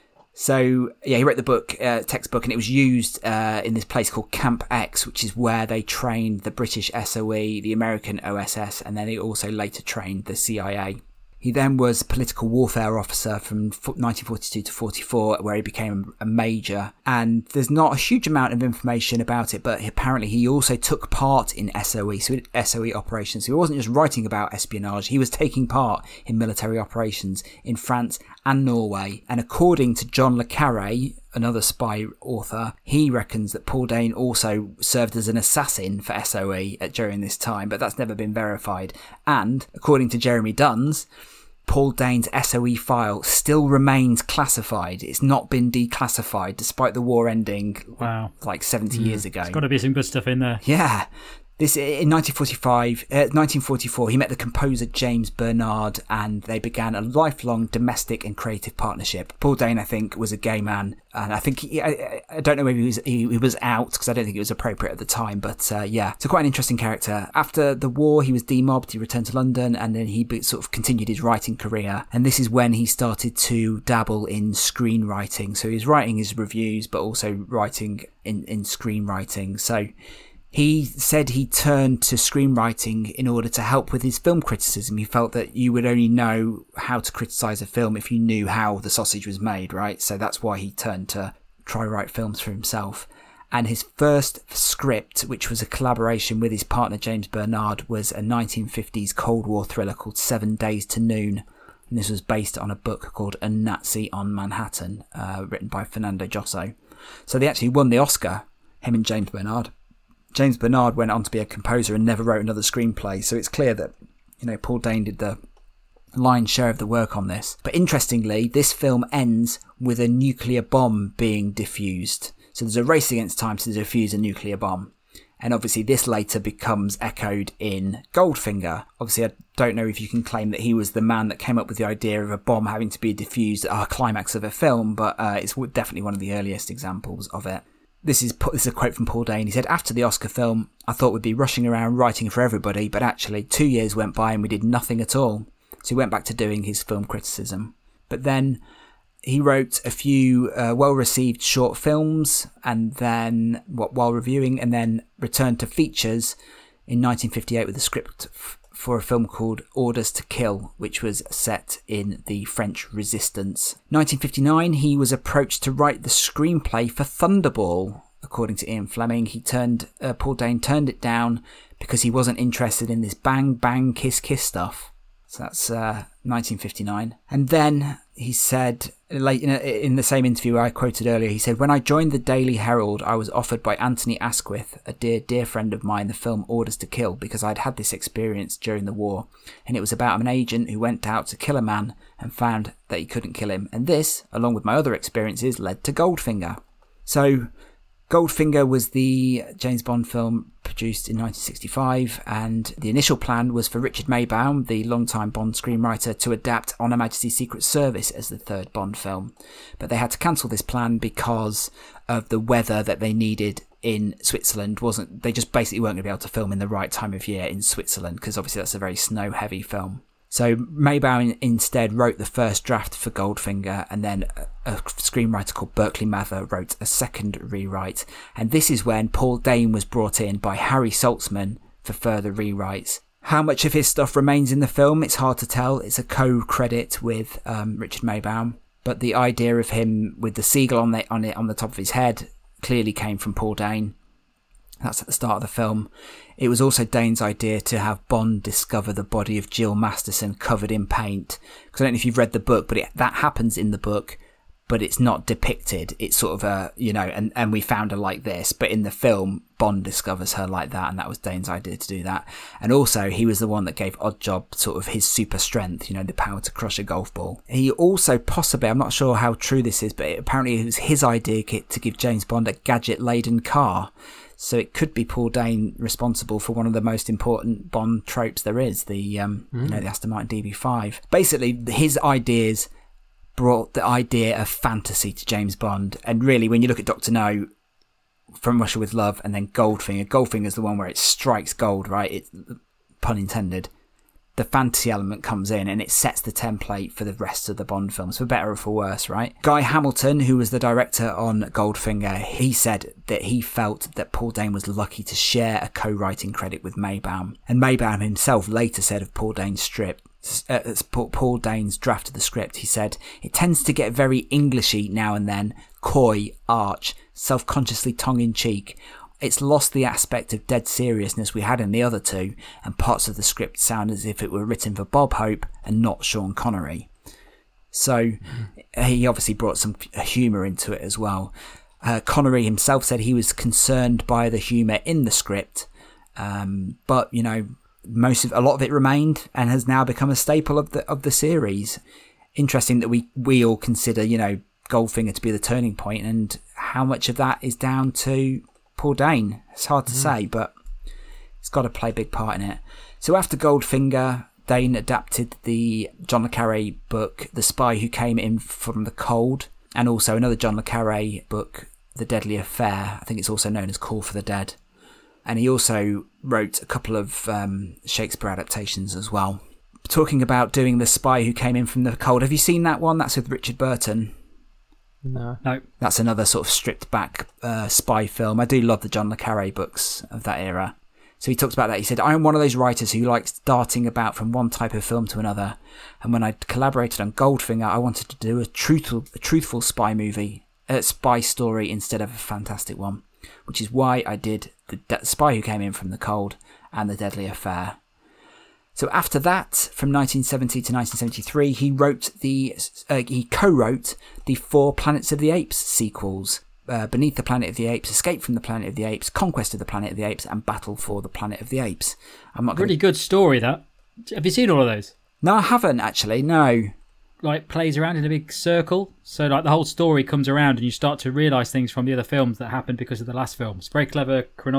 so, yeah, he wrote the book, uh, textbook, and it was used uh, in this place called Camp X, which is where they trained the British S O E, the American O S S, and then they also later trained the C I A. He then was political warfare officer from nineteen forty-two to forty-four, where he became a major. And there's not a huge amount of information about it, but apparently he also took part in S O E, so S O E operations. So he wasn't just writing about espionage, he was taking part in military operations in France and Norway. And according to John le Carré, another spy author, he reckons that Paul Dane also served as an assassin for S O E at, during this time, but that's never been verified. And according to Jeremy Duns, Paul Dane's S O E file still remains classified. It's not been declassified despite the war ending wow. like seventy mm. years ago. There's got to be some good stuff in there. Yeah. This in nineteen forty-five, uh, nineteen forty-four, he met the composer James Bernard, and they began a lifelong domestic and creative partnership. Paul Dane, I think, was a gay man, and I think he, I, I don't know whether he was he, he was out because I don't think it was appropriate at the time. But uh, yeah, so quite an interesting character. After the war, he was demobbed. He returned to London, and then he sort of continued his writing career. And this is when he started to dabble in screenwriting. So he was writing his reviews, but also writing in in screenwriting. So he said he turned to screenwriting in order to help with his film criticism. He felt that you would only know how to criticise a film if you knew how the sausage was made, right? So that's why he turned to try write films for himself. And his first script, which was a collaboration with his partner James Bernard, was a nineteen fifties Cold War thriller called Seven Days to Noon. And this was based on a book called A Nazi on Manhattan, uh, written by Fernando Josso. So they actually won the Oscar, him and James Bernard. James Bernard went on to be a composer and never wrote another screenplay, so it's clear that, you know, Paul Dane did the lion's share of the work on this. But interestingly, this film ends with a nuclear bomb being diffused. So there's a race against time to defuse a nuclear bomb. And obviously this later becomes echoed in Goldfinger. Obviously I don't know if you can claim that he was the man that came up with the idea of a bomb having to be diffused at a climax of a film, but uh, it's definitely one of the earliest examples of it. This is, this is a quote from Paul Dane. He said, "After the Oscar film, I thought we'd be rushing around writing for everybody, but actually two years went by and we did nothing at all." So he went back to doing his film criticism. But then he wrote a few uh, well-received short films and then what, while reviewing, and then returned to features in nineteen fifty-eight with a script f- for a film called Orders to Kill, which was set in the French Resistance. nineteen fifty-nine, he was approached to write the screenplay for Thunderball. According to Ian Fleming, he turned uh, Paul Dane turned it down because he wasn't interested in this bang bang kiss kiss stuff. So that's uh, nineteen fifty-nine. And then he said, late in, a, in the same interview I quoted earlier, he said, "When I joined the Daily Herald, I was offered by Anthony Asquith, a dear, dear friend of mine, the film Orders to Kill, because I'd had this experience during the war. And it was about an agent who went out to kill a man and found that he couldn't kill him. And this, along with my other experiences, led to Goldfinger." So Goldfinger was the James Bond film produced in nineteen sixty-five, and the initial plan was for Richard Maybaum, the longtime Bond screenwriter, to adapt On Her Majesty's Secret Service as the third Bond film. But they had to cancel this plan because of the weather that they needed in Switzerland. Wasn't they just basically weren't going to be able to film in the right time of year in Switzerland, because obviously that's a very snow-heavy film. So Maybaum instead wrote the first draft for Goldfinger, and then a screenwriter called Berkeley Mather wrote a second rewrite. And this is when Paul Dane was brought in by Harry Saltzman for further rewrites. How much of his stuff remains in the film, it's hard to tell. It's a co-credit with um, Richard Maybaum. But the idea of him with the seagull on the, on, it, on the top of his head clearly came from Paul Dane. That's at the start of the film. It was also Dane's idea to have Bond discover the body of Jill Masterson covered in paint. Because I don't know if you've read the book, but it, that happens in the book, but it's not depicted. It's sort of a, you know, and, and we found her like this. But in the film, Bond discovers her like that, and that was Dane's idea to do that. And also, he was the one that gave Oddjob sort of his super strength, you know, the power to crush a golf ball. He also possibly, I'm not sure how true this is, but it, apparently it was his idea to give James Bond a gadget-laden car. So it could be Paul Dane responsible for one of the most important Bond tropes there is, the um, mm. you know, the Aston Martin D B five. Basically, his ideas brought the idea of fantasy to James Bond. And really, when you look at Doctor No, From Russia with Love, and then Goldfinger, Goldfinger is the one where it strikes gold, right? It's pun intended. The fantasy element comes in and it sets the template for the rest of the Bond films, for better or for worse, right? Guy Hamilton, who was the director on Goldfinger, he said that he felt that Paul Dane was lucky to share a co-writing credit with Maybaum. And Maybaum himself later said of Paul Dane's strip, uh, Paul Dane's draft of the script, he said, "It tends to get very Englishy now and then, coy, arch, self-consciously tongue-in-cheek. It's lost the aspect of dead seriousness we had in the other two, and parts of the script sound as if it were written for Bob Hope and not Sean Connery." So mm. he obviously brought some humour into it as well. Uh, Connery himself said he was concerned by the humour in the script, um, but you know, most of a lot of it remained and has now become a staple of the of the series. Interesting that we we all consider, you know, Goldfinger to be the turning point, and how much of that is down to Paul Dane. It's hard to mm. say, but it's got to play a big part in it. So after Goldfinger, Dane adapted the John le Carré book, The Spy Who Came In From the Cold, and also another John le Carré book, The Deadly Affair. I think it's also known as Call for the Dead. And he also wrote a couple of um, Shakespeare adaptations as well. Talking about doing The Spy Who Came In From the Cold, have you seen that one? That's with Richard Burton. No. No. That's another sort of stripped back uh, spy film. I do love the John le Carré books of that era. So he talks about that. He said, "I'm one of those writers who likes darting about from one type of film to another. And when I collaborated on Goldfinger, I wanted to do a truthful, a truthful spy movie, a spy story instead of a fantastic one, which is why I did The De- Spy Who Came In From the Cold and The Deadly Affair." So after that, from nineteen seventy to nineteen seventy-three, he wrote the uh, he co-wrote the four Planets of the Apes sequels: uh, Beneath the Planet of the Apes, Escape from the Planet of the Apes, Conquest of the Planet of the Apes, and Battle for the Planet of the Apes. I'm not really gonna... good story. That have you seen all of those? No, I haven't actually. No. Like plays around in a big circle, so like the whole story comes around, and you start to realise things from the other films that happened because of the last film. It's very clever chronology.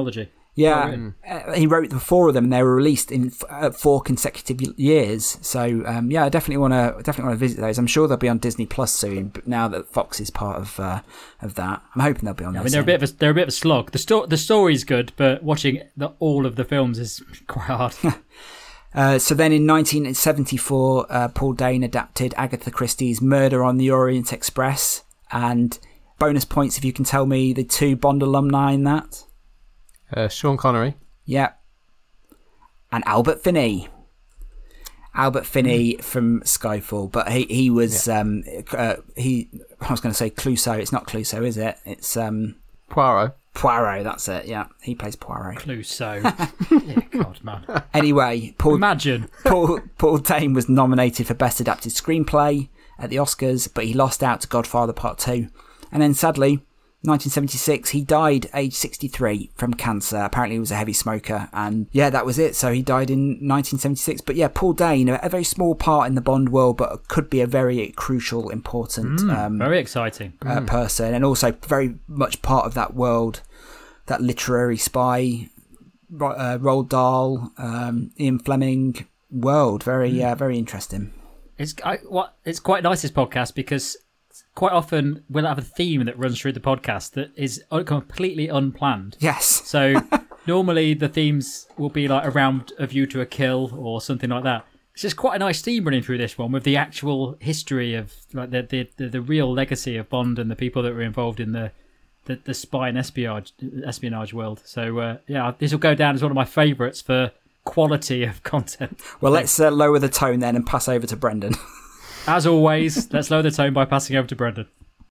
Yeah, uh, he wrote the four of them, and they were released in f- uh, four consecutive years. So um, yeah, I definitely want to definitely want to visit those. I'm sure they'll be on Disney Plus soon. But now that Fox is part of uh, of that, I'm hoping they'll be on. Yeah, I there mean, they're a soon. bit of a they're a bit of a slog. The sto- the story's good, but watching the, all of the films is quite hard. Uh, so then in nineteen seventy-four, uh, Paul Dane adapted Agatha Christie's Murder on the Orient Express. And bonus points if you can tell me the two Bond alumni in that. Uh, Sean Connery. Yeah. And Albert Finney. Albert Finney mm. from Skyfall. But he, he was, yeah. um, uh, he, I was going to say Clouseau. It's not Clouseau, is it? It's um, Poirot. Poirot, that's it, yeah. He plays Poirot. Clouseau. Yeah, God, man. Anyway, Paul, Imagine. Paul, Paul Dane was nominated for Best Adapted Screenplay at the Oscars, but he lost out to Godfather Part two. And then sadly, nineteen seventy-six, he died aged sixty-three from cancer. Apparently he was a heavy smoker, and yeah, that was it. So he died in nineteen seventy-six. But yeah, Paul Dane, a very small part in the Bond world, but could be a very crucial, important mm, um, very exciting uh, mm. person, and also very much part of that world, that literary spy, uh, Roald Dahl, um, Ian Fleming world. Very, mm. uh, very interesting. It's I, what it's quite nice, this podcast, because quite often we'll have a theme that runs through the podcast that is completely unplanned. Yes. So normally the themes will be like a round of you to a kill or something like that. It's just quite a nice theme running through this one with the actual history of like the the, the, the real legacy of Bond and the people that were involved in the the, the spy and espionage espionage world. So uh, yeah, this will go down as one of my favourites for quality of content. Well, let's uh, lower the tone then and pass over to Brendan. As always, let's lower the tone by passing over to Brendan.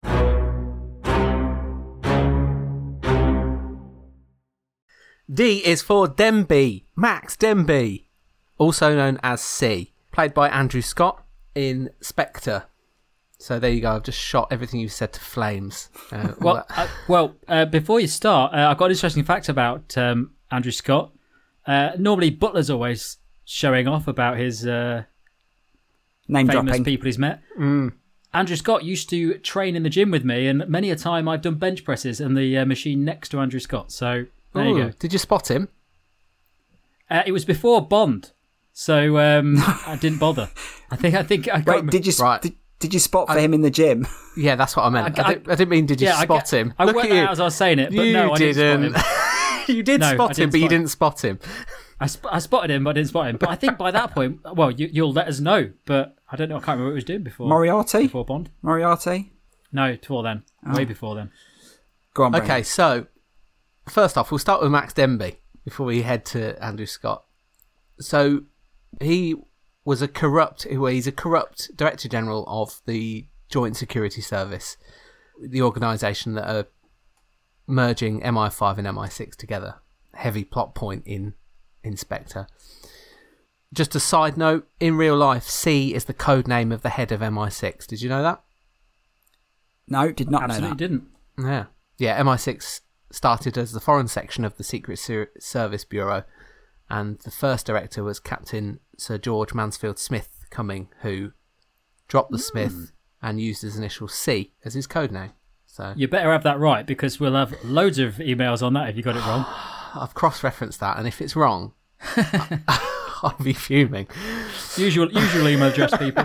D is for Denby, Max Denby, also known as C, played by Andrew Scott in Spectre. So there you go, I've just shot everything you said to flames. Uh, well, uh, well uh, before you start, uh, I've got an interesting fact about um, Andrew Scott. Uh, normally, Butler's always showing off about his uh, name famous dropping people he's met. Mm. Andrew Scott used to train in the gym with me, and many a time I've done bench presses in the uh, machine next to Andrew Scott. So there Ooh, you go. Did you spot him? Uh, it was before Bond, so um, I didn't bother. I think I think I can't Wait, remember. did you sp- Right. did, did you spot for I, him in the gym? Yeah, that's what I meant. I, I- I, didn't, I didn't mean did you yeah, spot I, him. I Look worked at that you. out as I was saying it, but you no, I didn't, didn't. spot him. You did No, I spot him, didn't but you spot him. didn't spot him. I, sp- I spotted him, but I didn't spot him. But I think by that point, well, you, you'll let us know. But I don't know. I can't remember what he was doing before. Moriarty? Before Bond? Moriarty? No, before then. Oh. Way before then. Go on, Brendan. Okay, so first off, we'll start with Max Denby before we head to Andrew Scott. So he was a corrupt, well, he's a corrupt Director General of the Joint Security Service, the organisation that are merging M I five and M I six together. Heavy plot point in Inspector. Just a side note, in real life, C is the code name of the head of M I six. Did you know that? No, did not Absolutely know that. didn't. Yeah. Yeah, M I six started as the foreign section of the Secret Ser- Service Bureau, and the first director was Captain Sir George Mansfield Smith Cumming, who dropped the mm. Smith and used his initial C as his code name. So You better have that right, because we'll have loads of emails on that if you got it wrong. I've cross-referenced that, and if it's wrong, I'll be fuming. Usual, usual email address, people.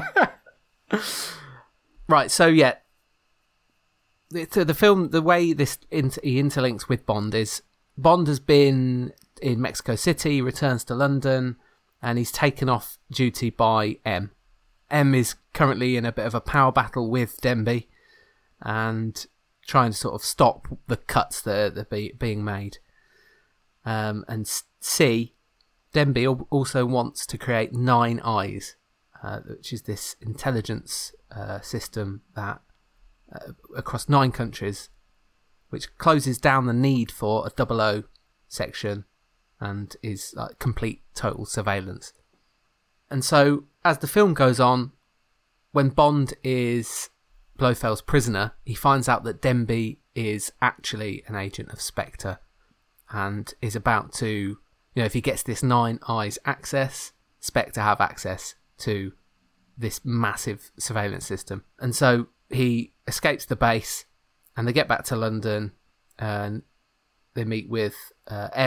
Right, so yeah, the, so the film, the way this inter- he interlinks with Bond is Bond has been in Mexico City, returns to London, and he's taken off duty by M. M is currently in a bit of a power battle with Denby and trying to sort of stop the cuts that are be, being made. Um, and C, Denby also wants to create Nine Eyes, uh, which is this intelligence uh, system that uh, across nine countries, which closes down the need for a double O section and is like complete total surveillance. And so as the film goes on, when Bond is Blofeld's prisoner, he finds out that Denby is actually an agent of Spectre and is about to, you know, if he gets this Nine Eyes access, Spectre have access to this massive surveillance system. And so he escapes the base and they get back to London and they meet with uh, M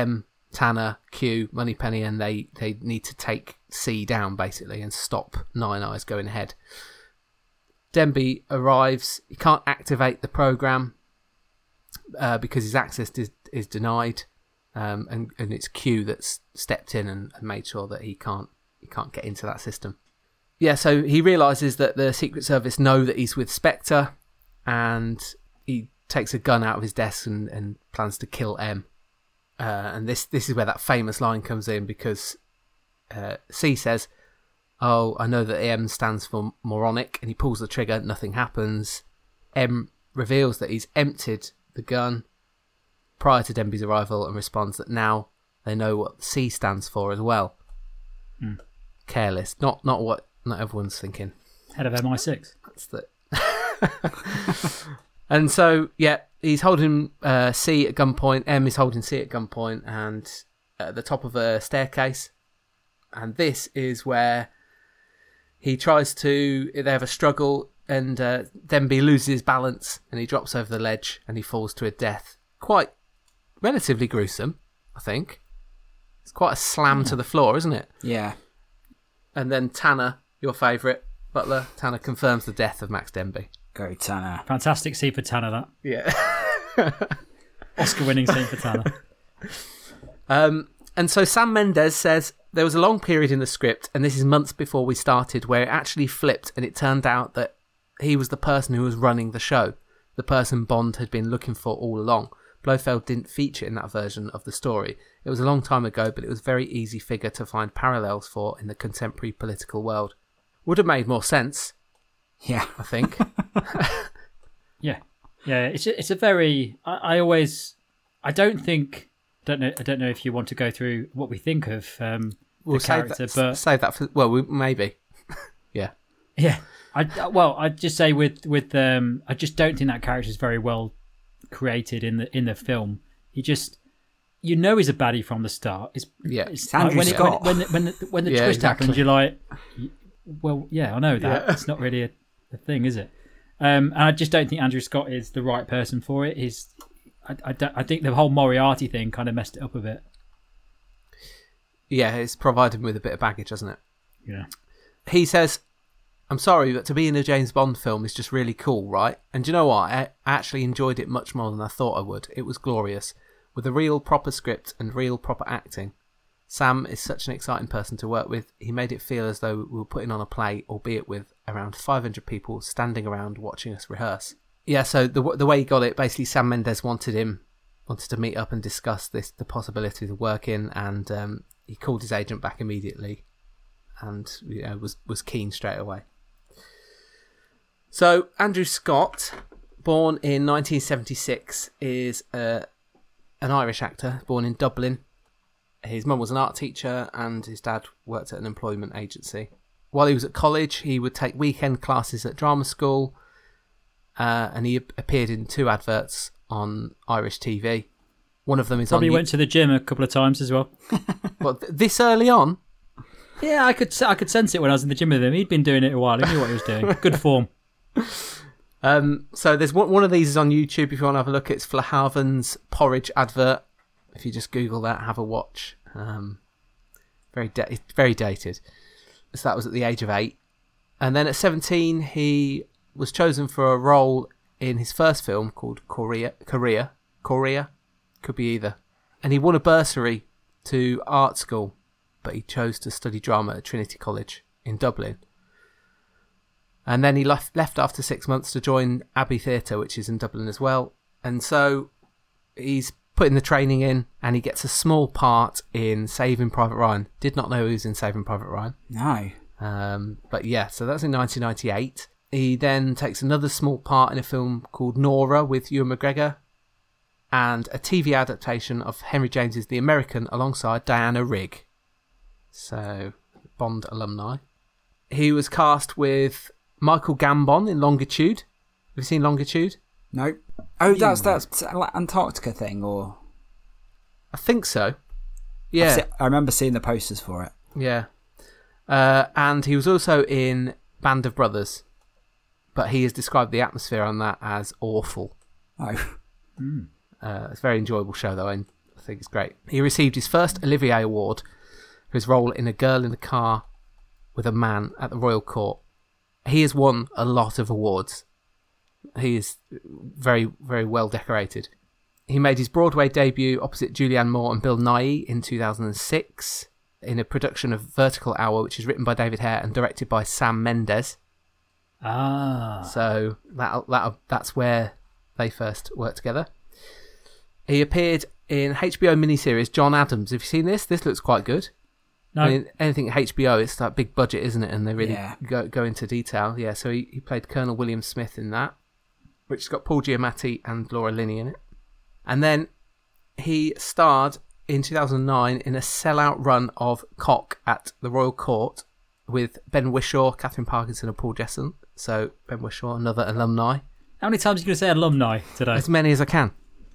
Tanner, Q, Moneypenny, and they, they need to take C down, basically, and stop Nine Eyes going ahead. Denby arrives. He can't activate the program uh, because his access is, is denied, um, and, and it's Q that's stepped in and, and made sure that he can't he can't get into that system. Yeah, so he realises that the Secret Service know that he's with Spectre, and he takes a gun out of his desk and, and plans to kill M. Uh, and this this is where that famous line comes in, because uh, C says, "Oh, I know that M stands for moronic," and he pulls the trigger, nothing happens. M reveals that he's emptied the gun prior to Denby's arrival and responds that now they know what C stands for as well. Mm. Careless. Not not what not everyone's thinking. Head of M I six. That's the... And so, yeah, he's holding uh, C at gunpoint. M is holding C at gunpoint and at the top of a staircase. And this is where he tries to... They have a struggle, and uh, Denby loses his balance and he drops over the ledge and he falls to a death. Quite relatively gruesome, I think. It's quite a slam to the floor, isn't it? Yeah. And then Tanner, your favourite, Butler, Tanner confirms the death of Max Denby. Go Tanner. Fantastic scene for Tanner, that. Yeah. Oscar-winning scene for Tanner. Um, and so Sam Mendes says, there was a long period in the script, and this is months before we started, where it actually flipped and it turned out that he was the person who was running the show, the person Bond had been looking for all along. Blofeld didn't feature in that version of the story. It was a long time ago, but it was a very easy figure to find parallels for in the contemporary political world. Would have made more sense. Yeah. I think. Yeah. Yeah, it's a, it's a very... I, I always... I don't think... Don't know. I don't know if you want to go through what we think of um, We'll the save character, that, but... save that for... Well, we, maybe. Yeah. Yeah. I, well, I'd just say with... with um, I just don't think that character is very well created in the in the film. He just... You know he's a baddie from the start. It's, Yeah. it's, It's Andrew when, Scott. It, when, when, when the, when the Yeah, twist exactly. happens, you're like... Well, yeah, I know that. Yeah. It's not really a, a thing, is it? Um, and I just don't think Andrew Scott is the right person for it. He's, I, I, don't- I think the whole Moriarty thing kind of messed it up a bit. Yeah, it's provided him with a bit of baggage, hasn't it? Yeah. He says, I'm sorry, but to be in a James Bond film is just really cool, right? And do you know what? I actually enjoyed it much more than I thought I would. It was glorious. With a real proper script and real proper acting. Sam is such an exciting person to work with. He made it feel as though we were putting on a play, albeit with around five hundred people standing around watching us rehearse. Yeah, so the the way he got it, basically Sam Mendes wanted him, wanted to meet up and discuss this, the possibility of working, and um, he called his agent back immediately and you know, was, was keen straight away. So Andrew Scott, born in nineteen seventy-six, is uh, an Irish actor, born in Dublin. His mum was an art teacher and his dad worked at an employment agency. While he was at college, he would take weekend classes at drama school, uh, and he appeared in two adverts on Irish T V. One of them is Probably on... went to the gym a couple of times as well. What, this early on? Yeah, I could I could sense it when I was in the gym with him. He'd been doing it a while. He knew what he was doing. Good form. Um, so there's one, one of these is on YouTube if you want to have a look. It's Flahaven's porridge advert. If you just Google that, have a watch. Um, very da- it's very dated. So that was at the age of eight. And then at seventeen, he was chosen for a role in his first film called Korea. Korea. Korea. Could be either. And he won a bursary to art school, but he chose to study drama at Trinity College in Dublin. And then he left, left after six months to join Abbey Theatre, which is in Dublin as well. And so he's putting the training in, and he gets a small part in Saving Private Ryan. Did not know he was in Saving Private Ryan. No. Um, but yeah, so that's in nineteen ninety-eight. He then takes another small part in a film called Nora with Ewan McGregor, and a T V adaptation of Henry James's The American alongside Diana Rigg. So, Bond alumni. He was cast with Michael Gambon in Longitude. Have you seen Longitude? No. Oh, that's that's Antarctica thing, or I think so. I've Yeah, se- I remember seeing the posters for it. yeah. Uh, and he was also in Band of Brothers, but he has described the atmosphere on that as awful. Oh, Uh, it's a very enjoyable show, though. I think it's great. He received his first Olivier Award for his role in A Girl in the Car with a Man at the Royal Court. He has won a lot of awards. He is very, very well decorated. He made his Broadway debut opposite Julianne Moore and Bill Nighy in two thousand six in a production of Vertical Hour, which is written by David Hare and directed by Sam Mendes. Ah. So that that that's where they first worked together. He appeared in H B O miniseries John Adams. Have you seen this? This looks quite good. No. I mean, anything H B O, it's that big budget, isn't it? And they really Yeah. go go into detail. Yeah, so he, he played Colonel William Smith in that, which has got Paul Giamatti and Laura Linney in it. And then he starred in two thousand nine in a sellout run of Cock at the Royal Court with Ben Whishaw, Catherine Parkinson and Paul Jesson. So Ben Whishaw, another alumni. How many times are you going to say alumni today? As many as I can.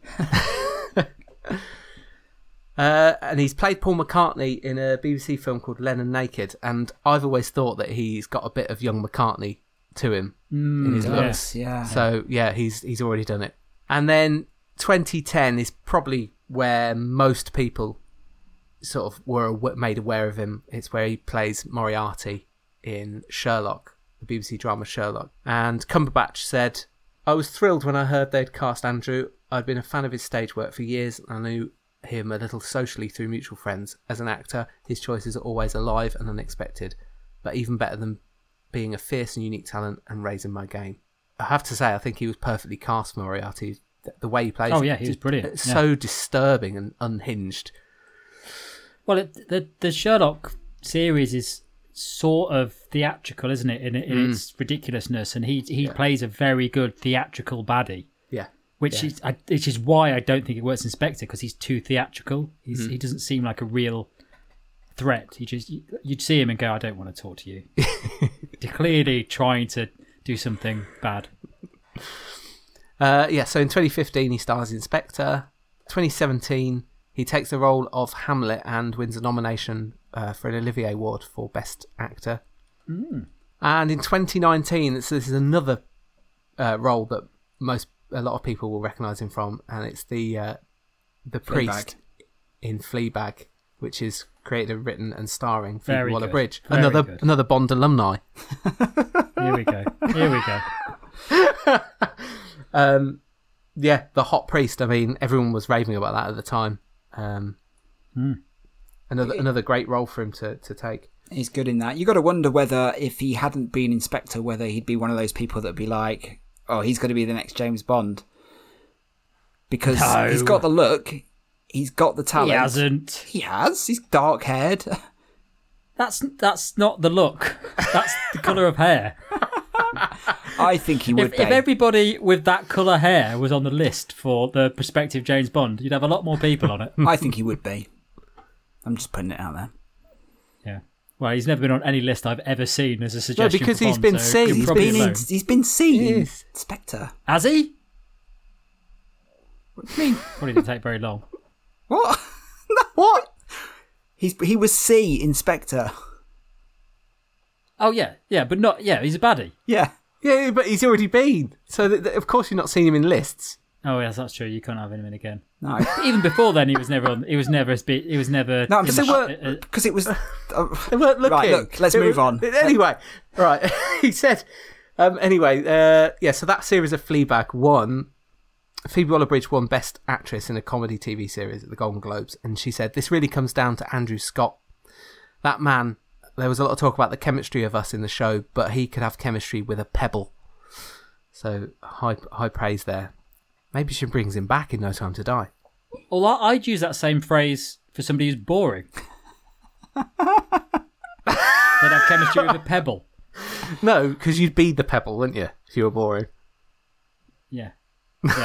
uh, and he's played Paul McCartney in a B B C film called Lennon Naked, and I've always thought that he's got a bit of young McCartney to him Mm, in his yeah. looks. Yeah. So yeah, he's he's already done it. And then twenty ten is probably where most people sort of were aw- made aware of him. It's where he plays Moriarty in Sherlock, the B B C drama Sherlock. And Cumberbatch said, "I was thrilled when I heard they'd cast Andrew. I'd been a fan of his stage work for years, and I knew him a little socially through mutual friends. As an actor, his choices are always alive and unexpected, but even better than being a fierce and unique talent and raising my game." I have to say, I think he was perfectly cast for Moriarty. The, the way he plays, Oh, yeah, he was brilliant. It's Yeah. so disturbing and unhinged. Well, it, the the Sherlock series is sort of theatrical, isn't it, in, in Mm. its ridiculousness? And he he Yeah. plays a very good theatrical baddie, Yeah. which Yeah. is I, which is why I don't think it works in Spectre, because he's too theatrical. He's Mm. he doesn't seem like a real threat. He just you, you'd see him and go, "I don't want to talk to you." They're clearly trying to do something bad. Uh, yeah, so in twenty fifteen he stars in Spectre. twenty seventeen he takes the role of Hamlet and wins a nomination uh, for an Olivier Award for Best Actor. Mm. And in twenty nineteen, so this is another uh, role that most a lot of people will recognise him from, and it's the uh, the priest in Fleabag, which is created, written, and starring Phoebe Very Waller-Bridge. good. Very Another good. another Bond alumni. Here we go. Here we go. Um, yeah, the hot priest. I mean, everyone was raving about that at the time. Um, Hmm. Another another great role for him to, to take. He's good in that. You got to wonder whether, if he hadn't been Inspector, whether he'd be one of those people that'd be like, "Oh, he's going to be the next James Bond," because No. he's got the look, he's got the talent. He hasn't. He has. He's dark haired. That's that's not the look. That's the colour of hair. I think he would If, be. if everybody with that colour hair was on the list for the prospective James Bond, you'd have a lot more people on it. I think he would be. I'm just putting it out there. Yeah. Well, he's never been on any list I've ever seen as a suggestion. because for he's Bond, been so seen. you're He's probably been in. alone. He's been seen. Yes. Spectre. Has he? What do you mean? Probably didn't take very long. What? What? He's he was C in Spectre. Oh yeah, yeah, but not yeah. He's a baddie. Yeah. Yeah, but he's already been. So that, that- of course you're not seeing him in lists. Oh yes, that's true. You can't have him in again. No. Even before then, he was never on. He was never. as be- He was never. No, I'm in just the- saying, uh, uh, because it was. Uh, They weren't looking. Right, look, let's It move was- on. Anyway, right. He said, um, anyway, uh, yeah, so that series of Fleabag won. Phoebe Waller-Bridge won Best Actress in a Comedy T V Series at the Golden Globes. And she said, "This really comes down to Andrew Scott. That man, there was a lot of talk about the chemistry of us in the show, but he could have chemistry with a pebble." So high high praise there. Maybe she brings him back in No Time to Die. Well, I- I'd use that same phrase for somebody who's boring. They'd have chemistry with a pebble. No, because you'd be the pebble, wouldn't you, if you were boring? Yeah. Yeah.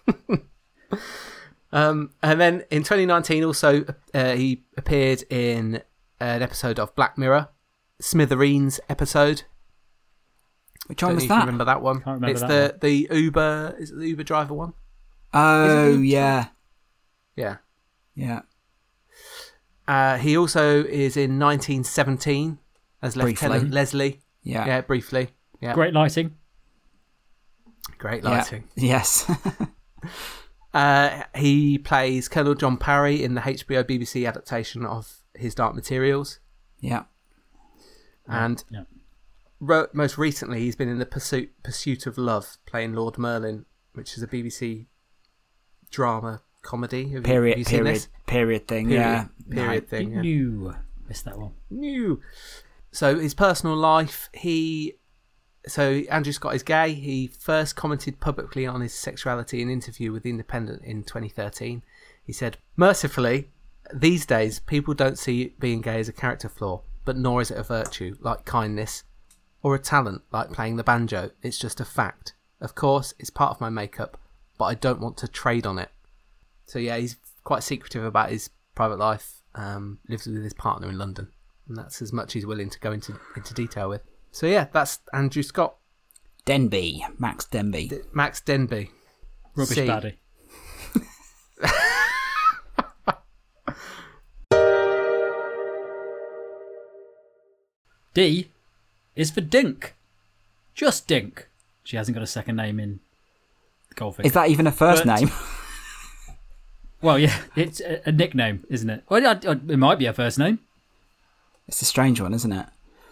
Um, and then in twenty nineteen, also uh, he appeared in an episode of Black Mirror, Smithereens episode. which one Don't was know if you that? remember that one? Can't remember it's that the the Uber. Is it the Uber driver one? Oh Is it- yeah, Yeah. yeah. Uh, he also is in nineteen seventeen as Briefly. Lieutenant Leslie. Yeah. Yeah, briefly. Yeah, Great lighting. great Yeah. lighting. Yes. Uh, he plays Colonel John Parry in the H B O B B C adaptation of His Dark Materials. Yeah. And Yeah. wrote, most recently, he's been in The Pursuit Pursuit of Love, playing Lord Merlin, which is a B B C drama comedy. Have Period, you, have you seen period, this? period thing, Period, yeah. period No. thing. Yeah. New. Missed that one. New. So his personal life, he... So Andrew Scott is gay. He first commented publicly on his sexuality in an interview with The Independent in twenty thirteen. He said, "Mercifully, these days people don't see being gay as a character flaw, but nor is it a virtue, like kindness, or a talent, like playing the banjo. It's just a fact. Of course, it's part of my makeup, but I don't want to trade on it." So yeah, he's quite secretive about his private life, um, lives with his partner in London, and that's as much he's willing to go into, into detail with. So yeah, that's Andrew Scott. Denby, Max Denby. D- Max Denby. Rubbish C. baddie. D is for Dink. Just Dink. She hasn't got a second name in Goldfinger. Is that even a first But- name? Well, yeah, it's a, a nickname, isn't it? Well, it, it might be a first name. It's a strange one, isn't it?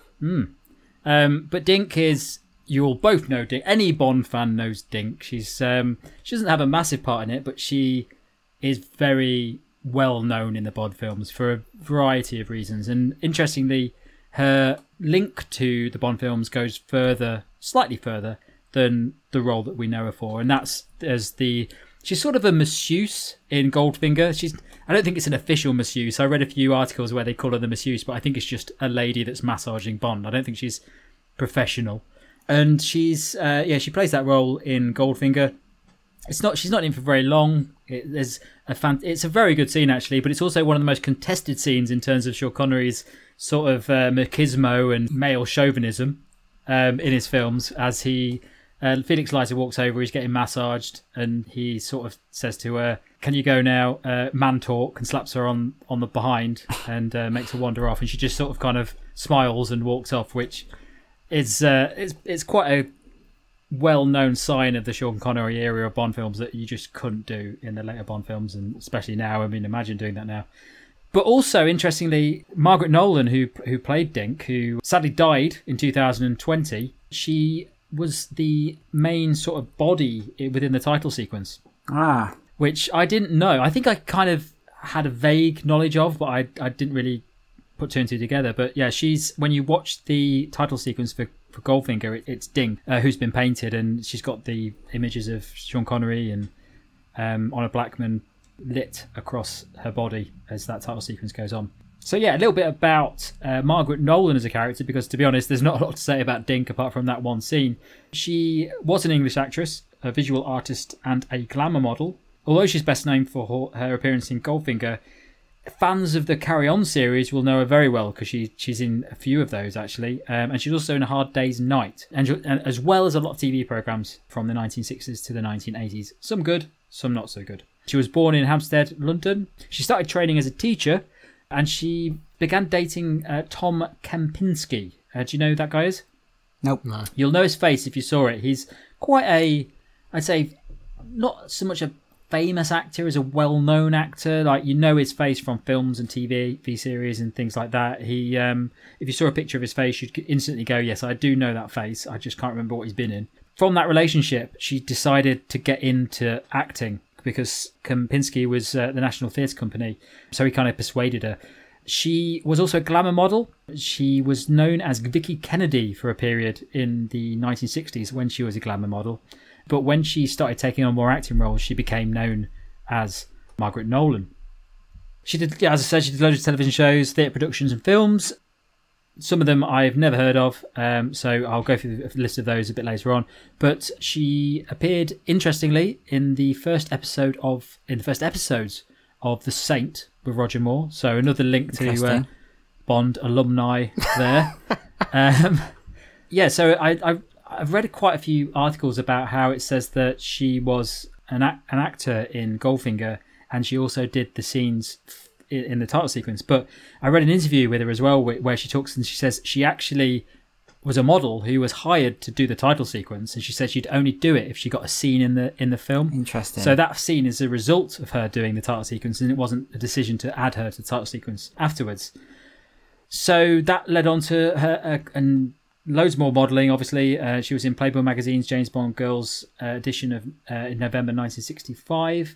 Um, but Dink is, you'll both know Dink. Any Bond fan knows Dink. She's um, she doesn't have a massive part in it, but she is very well known in the Bond films for a variety of reasons. And interestingly, her link to the Bond films goes further, slightly further than the role that we know her for, and that's as the she's sort of a masseuse in Goldfinger. She's I don't think it's an official masseuse. I read a few articles where they call her the masseuse, but I think it's just a lady that's massaging Bond. I don't think she's professional. And she's uh, yeah, she plays that role in Goldfinger. It's not she's not in for very long. It, there's a fan, it's a very good scene actually, but it's also one of the most contested scenes in terms of Sean Connery's sort of uh, machismo and male chauvinism um, in his films. As he uh, Felix Leiter walks over, he's getting massaged, and he sort of says to her, "Can you go now?" Uh, man talk, and slaps her on on the behind and uh, makes her wander off, and she just sort of kind of smiles and walks off, which is uh, it's it's quite a well-known sign of the Sean Connery era of Bond films that you just couldn't do in the later Bond films, and especially now. I mean, imagine doing that now. But also, interestingly, Margaret Nolan, who who played Dink, who sadly died in two thousand twenty, she was the main sort of body within the title sequence, Ah, which I didn't know. I think I kind of had a vague knowledge of, but I I didn't really put two and two together. But yeah, she's when you watch the title sequence for, for Goldfinger, it, it's Dink, uh, who's been painted, and she's got the images of Sean Connery and um, Honor Blackman lit across her body as that title sequence goes on. So yeah, a little bit about uh, Margaret Nolan as a character, because to be honest, there's not a lot to say about Dink apart from that one scene. She was an English actress, a visual artist, and a glamour model. Although she's best known for her, her appearance in Goldfinger, fans of the Carry On series will know her very well because she she's in a few of those actually, um, and she's also in A Hard Day's Night, and, and as well as a lot of T V programs from the nineteen sixties to the nineteen eighties. Some good, some not so good. She was born in Hampstead, London. She started training as a teacher, and she began dating uh, Tom Kempinski. Uh, do you know who that guy is? nope. No. You'll know his face if you saw it. He's quite a, I'd say, not so much a famous actor as a well-known actor. Like, you know his face from films and T V series and things like that. He, um, if you saw a picture of his face, you'd instantly go, "Yes, I do know that face. I just can't remember what he's been in." From that relationship, she decided to get into acting because Kempinski was uh, the National Theatre Company, so he kind of persuaded her. She was also a glamour model. She was known as Vicky Kennedy for a period in the nineteen sixties when she was a glamour model. But when she started taking on more acting roles, she became known as Margaret Nolan. She did, yeah, as I said, she did loads of television shows, theatre productions and films. Some of them I've never heard of, um, so I'll go through a list of those a bit later on. But she appeared, interestingly, in the first episode of in the first episodes of The Saint with Roger Moore. So another link to uh, Interesting. Bond alumni there. um, yeah, so I, I I've read quite a few articles about how it says that she was an ac- an actor in Goldfinger, and she also did the scenes in, in the title sequence. But I read an interview with her as well where, where she talks and she says she actually was a model who was hired to do the title sequence, and she said she'd only do it if she got a scene in the in the film. Interesting. So that scene is a result of her doing the title sequence, and it wasn't a decision to add her to the title sequence afterwards. So that led on to her uh, and loads more modelling. Obviously, uh, she was in Playboy magazine's James Bond Girls uh, edition of uh, in November nineteen sixty-five.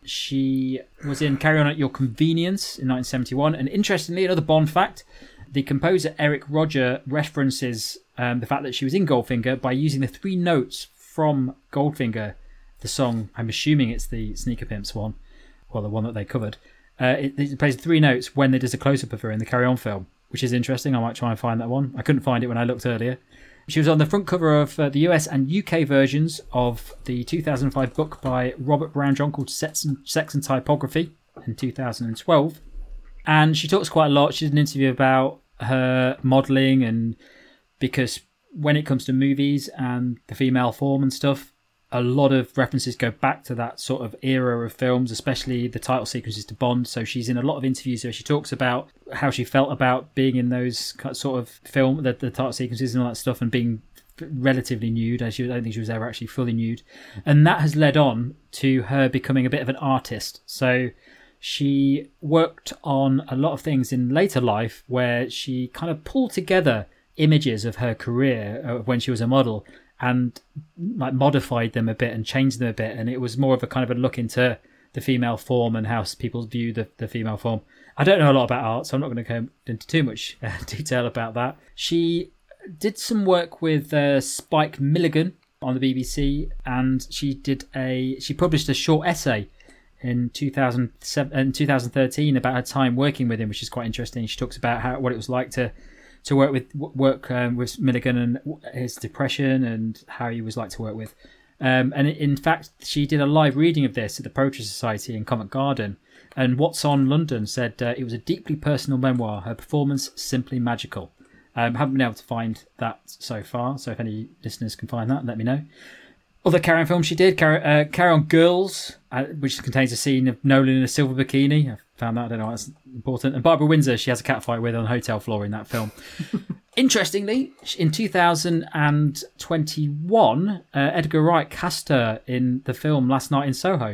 She was in Carry On at Your Convenience in nineteen seventy-one. And interestingly, another Bond fact, the composer Eric Roger references um, the fact that she was in Goldfinger by using the three notes from Goldfinger, the song. I'm assuming it's the Sneaker Pimps one, well, the one that they covered. Uh, it, it plays three notes when they does a close-up of her in the Carry On film, which is interesting. I might try and find that one. I couldn't find it when I looked earlier. She was on the front cover of uh, the U S and U K versions of the two thousand five book by Robert Brown-John called Sex and, Sex and Typography in two thousand twelve. And she talks quite a lot. She did an interview about her modelling, and because when it comes to movies and the female form and stuff, a lot of references go back to that sort of era of films, especially the title sequences to Bond. So she's in a lot of interviews where she talks about how she felt about being in those sort of film, the, the title sequences and all that stuff, and being relatively nude. As she, I don't think she was ever actually fully nude. And that has led on to her becoming a bit of an artist. So she worked on a lot of things in later life where she kind of pulled together images of her career of when she was a model and like modified them a bit and changed them a bit, and it was more of a kind of a look into the female form and how people view the, the female form. I don't know a lot about art, so I'm not going to go into too much uh, detail about that. She did some work with uh, Spike Milligan on the B B C, and she did a she published a short essay in two thousand seven, in two thousand thirteen about her time working with him, which is quite interesting. She talks about how what it was like to to work with work um, with Milligan and his depression and how he was like to work with. Um, and in fact, she did a live reading of this at the Poetry Society in Covent Garden. And What's On London said uh, it was a deeply personal memoir. Her performance simply magical. Um, haven't been able to find that so far. So if any listeners can find that, let me know. Other Carry On films she did, Carry, uh, Carry On Girls, uh, which contains a scene of Nolan in a silver bikini. I found that, I don't know why that's important. And Barbara Windsor, she has a cat fight with on a hotel floor in that film. Interestingly, in two thousand twenty-one, uh, Edgar Wright cast her in the film Last Night in Soho.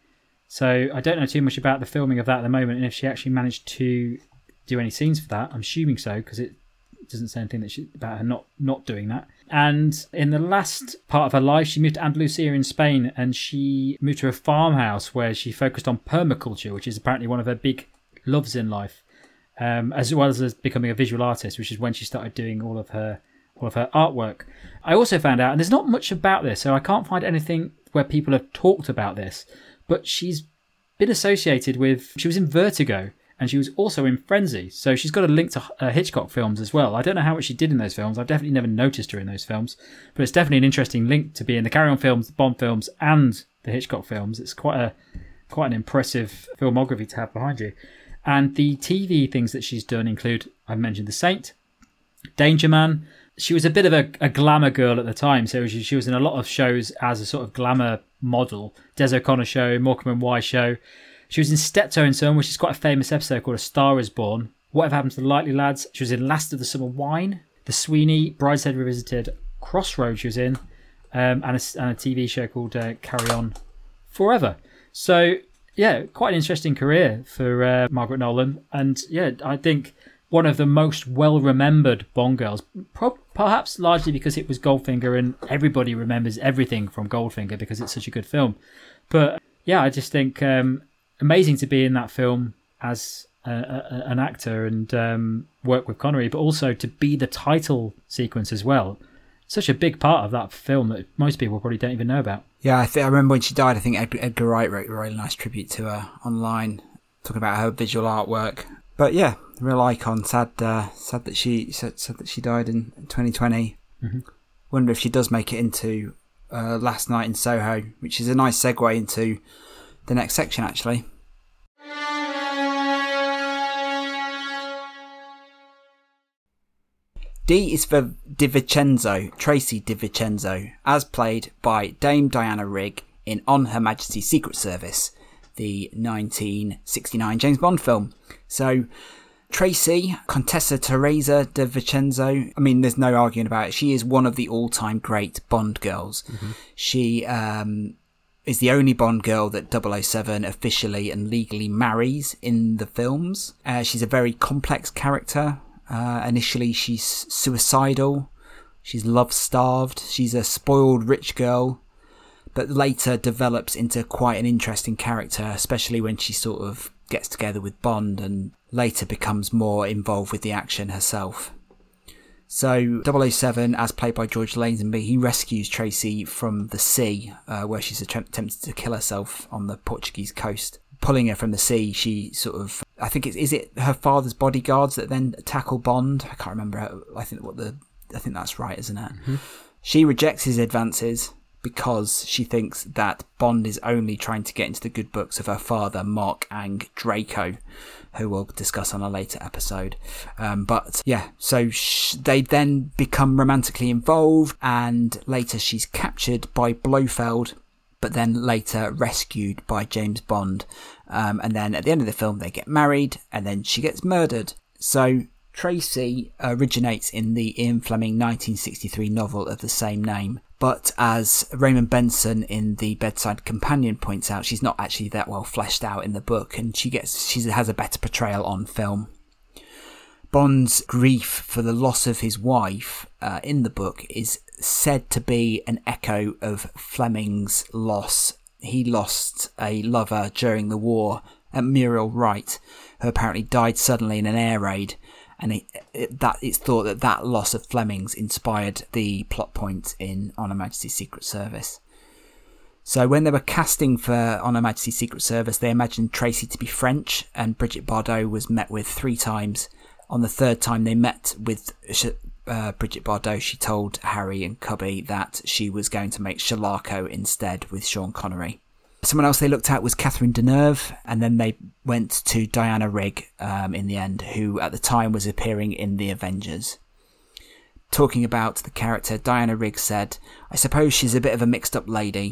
So I don't know too much about the filming of that at the moment, and if she actually managed to do any scenes for that. I'm assuming so, because it doesn't say anything that she, about her not, not doing that. And in the last part of her life, she moved to Andalusia in Spain, and she moved to a farmhouse where she focused on permaculture, which is apparently one of her big loves in life, um, as well as becoming a visual artist, which is when she started doing all of her all of her artwork. I also found out, and there's not much about this, so I can't find anything where people have talked about this, but she's been associated with, she was in Vertigo, and she was also in Frenzy. So she's got a link to uh, Hitchcock films as well. I don't know how much she did in those films. I've definitely never noticed her in those films. But it's definitely an interesting link to be in the Carry On films, the Bond films, and the Hitchcock films. It's quite a quite an impressive filmography to have behind you. And the T V things that she's done include, I've mentioned The Saint, Danger Man. She was a bit of a, a glamour girl at the time. So she, she was in a lot of shows as a sort of glamour model. Des O'Connor Show, Morecambe and Wise Show. She was in Steptoe and Son, which is quite a famous episode called A Star Is Born. Whatever Happened to the Likely Lads. She was in Last of the Summer Wine. The Sweeney, Brideshead Revisited, Crossroads she was in, um, and, a, and a T V show called uh, Carry On Forever. So, yeah, quite an interesting career for uh, Margaret Nolan. And, yeah, I think one of the most well-remembered Bond girls, pro- perhaps largely because it was Goldfinger and everybody remembers everything from Goldfinger because it's such a good film. But, yeah, I just think... Um, amazing to be in that film as a, a, an actor and um, work with Connery, but also to be the title sequence as well. Such a big part of that film that most people probably don't even know about. Yeah, I think I remember when she died. I think Ed, Edgar Wright wrote a really nice tribute to her online, talking about her visual artwork. But yeah, real icon. Sad, uh, sad that she sad, sad that she died in twenty twenty. Mm-hmm. Wonder if she does make it into uh, Last Night in Soho, which is a nice segue into the next section, actually. D is for DiVincenzo, Tracy DiVincenzo, as played by Dame Diana Rigg in On Her Majesty's Secret Service, the nineteen sixty-nine James Bond film. So, Tracy, Contessa Teresa de Vincenzo, I mean, there's no arguing about it. She is one of the all-time great Bond girls. Mm-hmm. She um, is the only Bond girl that double oh seven officially and legally marries in the films. Uh, she's a very complex character. Uh, initially, she's suicidal. She's love-starved. She's a spoiled rich girl, but later develops into quite an interesting character, especially when she sort of gets together with Bond and later becomes more involved with the action herself. So double oh seven, as played by George Lazenby, he rescues Tracy from the sea, uh, where she's attempted to kill herself on the Portuguese coast. Pulling her from the sea, she sort of, I think it's, is it her father's bodyguards that then tackle Bond? I can't remember. How, I think what the, I think that's right, isn't it? Mm-hmm. She rejects his advances because she thinks that Bond is only trying to get into the good books of her father, Mark Ang Draco, who we'll discuss on a later episode. Um, but yeah, so sh- they then become romantically involved, and later she's captured by Blofeld, but then later rescued by James Bond. Um, and then at the end of the film, they get married, and then she gets murdered. So Tracy originates in the Ian Fleming nineteen sixty-three novel of the same name. But as Raymond Benson in The Bedside Companion points out, she's not actually that well fleshed out in the book, and she gets she has a better portrayal on film. Bond's grief for the loss of his wife uh, in the book is said to be an echo of Fleming's loss. He lost a lover during the war, uh, Muriel Wright, who apparently died suddenly in an air raid. And it, it, that it's thought that that loss of Fleming's inspired the plot point in On Her Majesty's Secret Service. So when they were casting for On Her Majesty's Secret Service, they imagined Tracy to be French, and Brigitte Bardot was met with three times. On the third time they met with uh, Brigitte Bardot, she told Harry and Cubby that she was going to make Shalako instead with Sean Connery. Someone else they looked at was Catherine Deneuve, and then they went to Diana Rigg um, in the end, who at the time was appearing in The Avengers. Talking about the character, Diana Rigg said, "I suppose she's a bit of a mixed-up lady.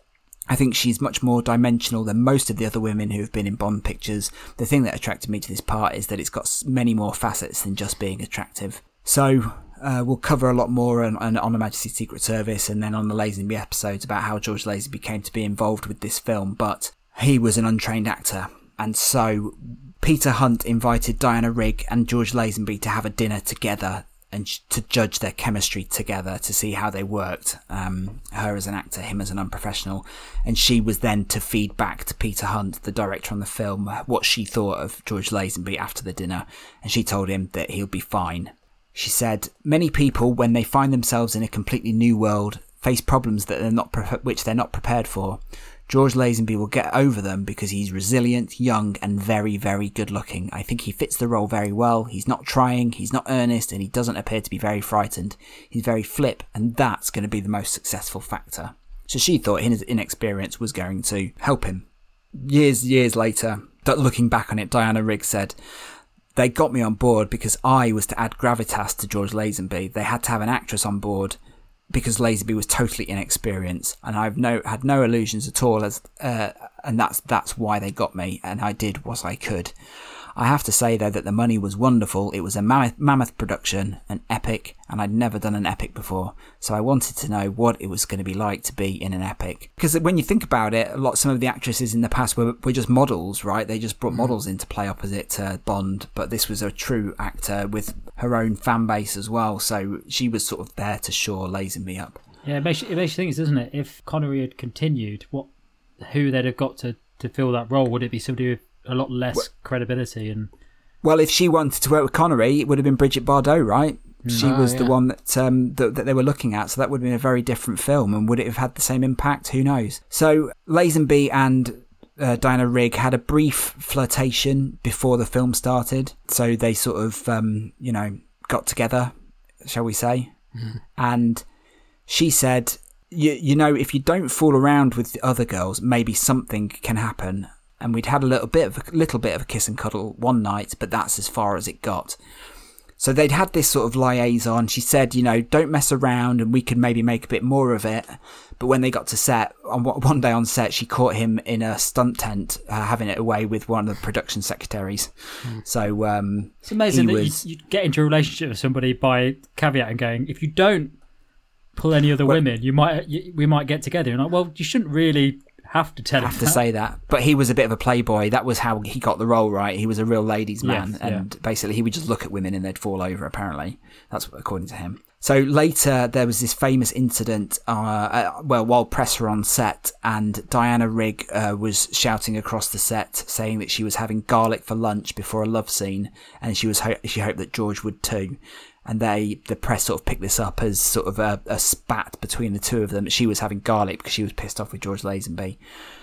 I think she's much more dimensional than most of the other women who have been in Bond pictures. The thing that attracted me to this part is that it's got many more facets than just being attractive." So uh, we'll cover a lot more on, on, on Her Majesty's Secret Service and then on the Lazenby episodes about how George Lazenby came to be involved with this film, but he was an untrained actor. And so Peter Hunt invited Diana Rigg and George Lazenby to have a dinner together and sh- to judge their chemistry together, to see how they worked, um, her as an actor, him as an unprofessional. And she was then to feed back to Peter Hunt, the director on the film, what she thought of George Lazenby after the dinner. And she told him that he'll be fine. She said, "Many people, when they find themselves in a completely new world, face problems that they're not pre- which they're not prepared for. George Lazenby will get over them because he's resilient, young, and very, very good looking. I think he fits the role very well. He's not trying, he's not earnest, and he doesn't appear to be very frightened. He's very flip, and that's going to be the most successful factor." So she thought his inexperience was going to help him. Years, years later, looking back on it, Diana Rigg said, "They got me on board because I was to add gravitas to George Lazenby. They had to have an actress on board because Lazenby was totally inexperienced, and I've no had no illusions at all, as uh, and that's that's why they got me, and I did what I could." I have to say, though, that the money was wonderful. It was a mammoth, mammoth production, an epic, and I'd never done an epic before, so I wanted to know what it was going to be like to be in an epic. Because when you think about it, a lot some of the actresses in the past were, were just models, right? They just brought mm. models in to play opposite uh, Bond, but this was a true actor with her own fan base as well, so she was sort of there to shore Lazenby up. Yeah, it makes you, it makes you think, doesn't it? If Connery had continued, what, who they'd have got to, to fill that role? Would it be somebody with a lot less well, credibility? And well, if she wanted to work with Connery, it would have been Brigitte Bardot, right? She oh, was yeah. the one that, um, that that they were looking at, so that would have been a very different film. And would it have had the same impact? Who knows? So Lazenby and uh, Diana Rigg had a brief flirtation before the film started. So they sort of, um, you know, got together, shall we say? Mm. And she said, you, you know, if you don't fool around with the other girls, maybe something can happen. And we'd had a little bit of a little bit of a kiss and cuddle one night, but that's as far as it got. So they'd had this sort of liaison. She said, you know, don't mess around and we could maybe make a bit more of it. But when they got to set, on one day on set, she caught him in a stunt tent uh, having it away with one of the production secretaries. Mm. So um, it's amazing that was... you, you get into a relationship with somebody by caveat and going, if you don't pull any other well, women, you might you, we might get together. And like, well, you shouldn't really have to tell have him to that. say that. But he was a bit of a playboy. That was how he got the role, right? He was a real ladies' man, yes, and yeah. basically he would just look at women and they'd fall over. Apparently, that's according to him. So later there was this famous incident. Uh, uh, well, while press were on set, and Diana Rigg uh, was shouting across the set, saying that she was having garlic for lunch before a love scene, and she was ho- she hoped that George would too. And they, the press sort of picked this up as sort of a, a spat between the two of them. She was having garlic because she was pissed off with George Lazenby.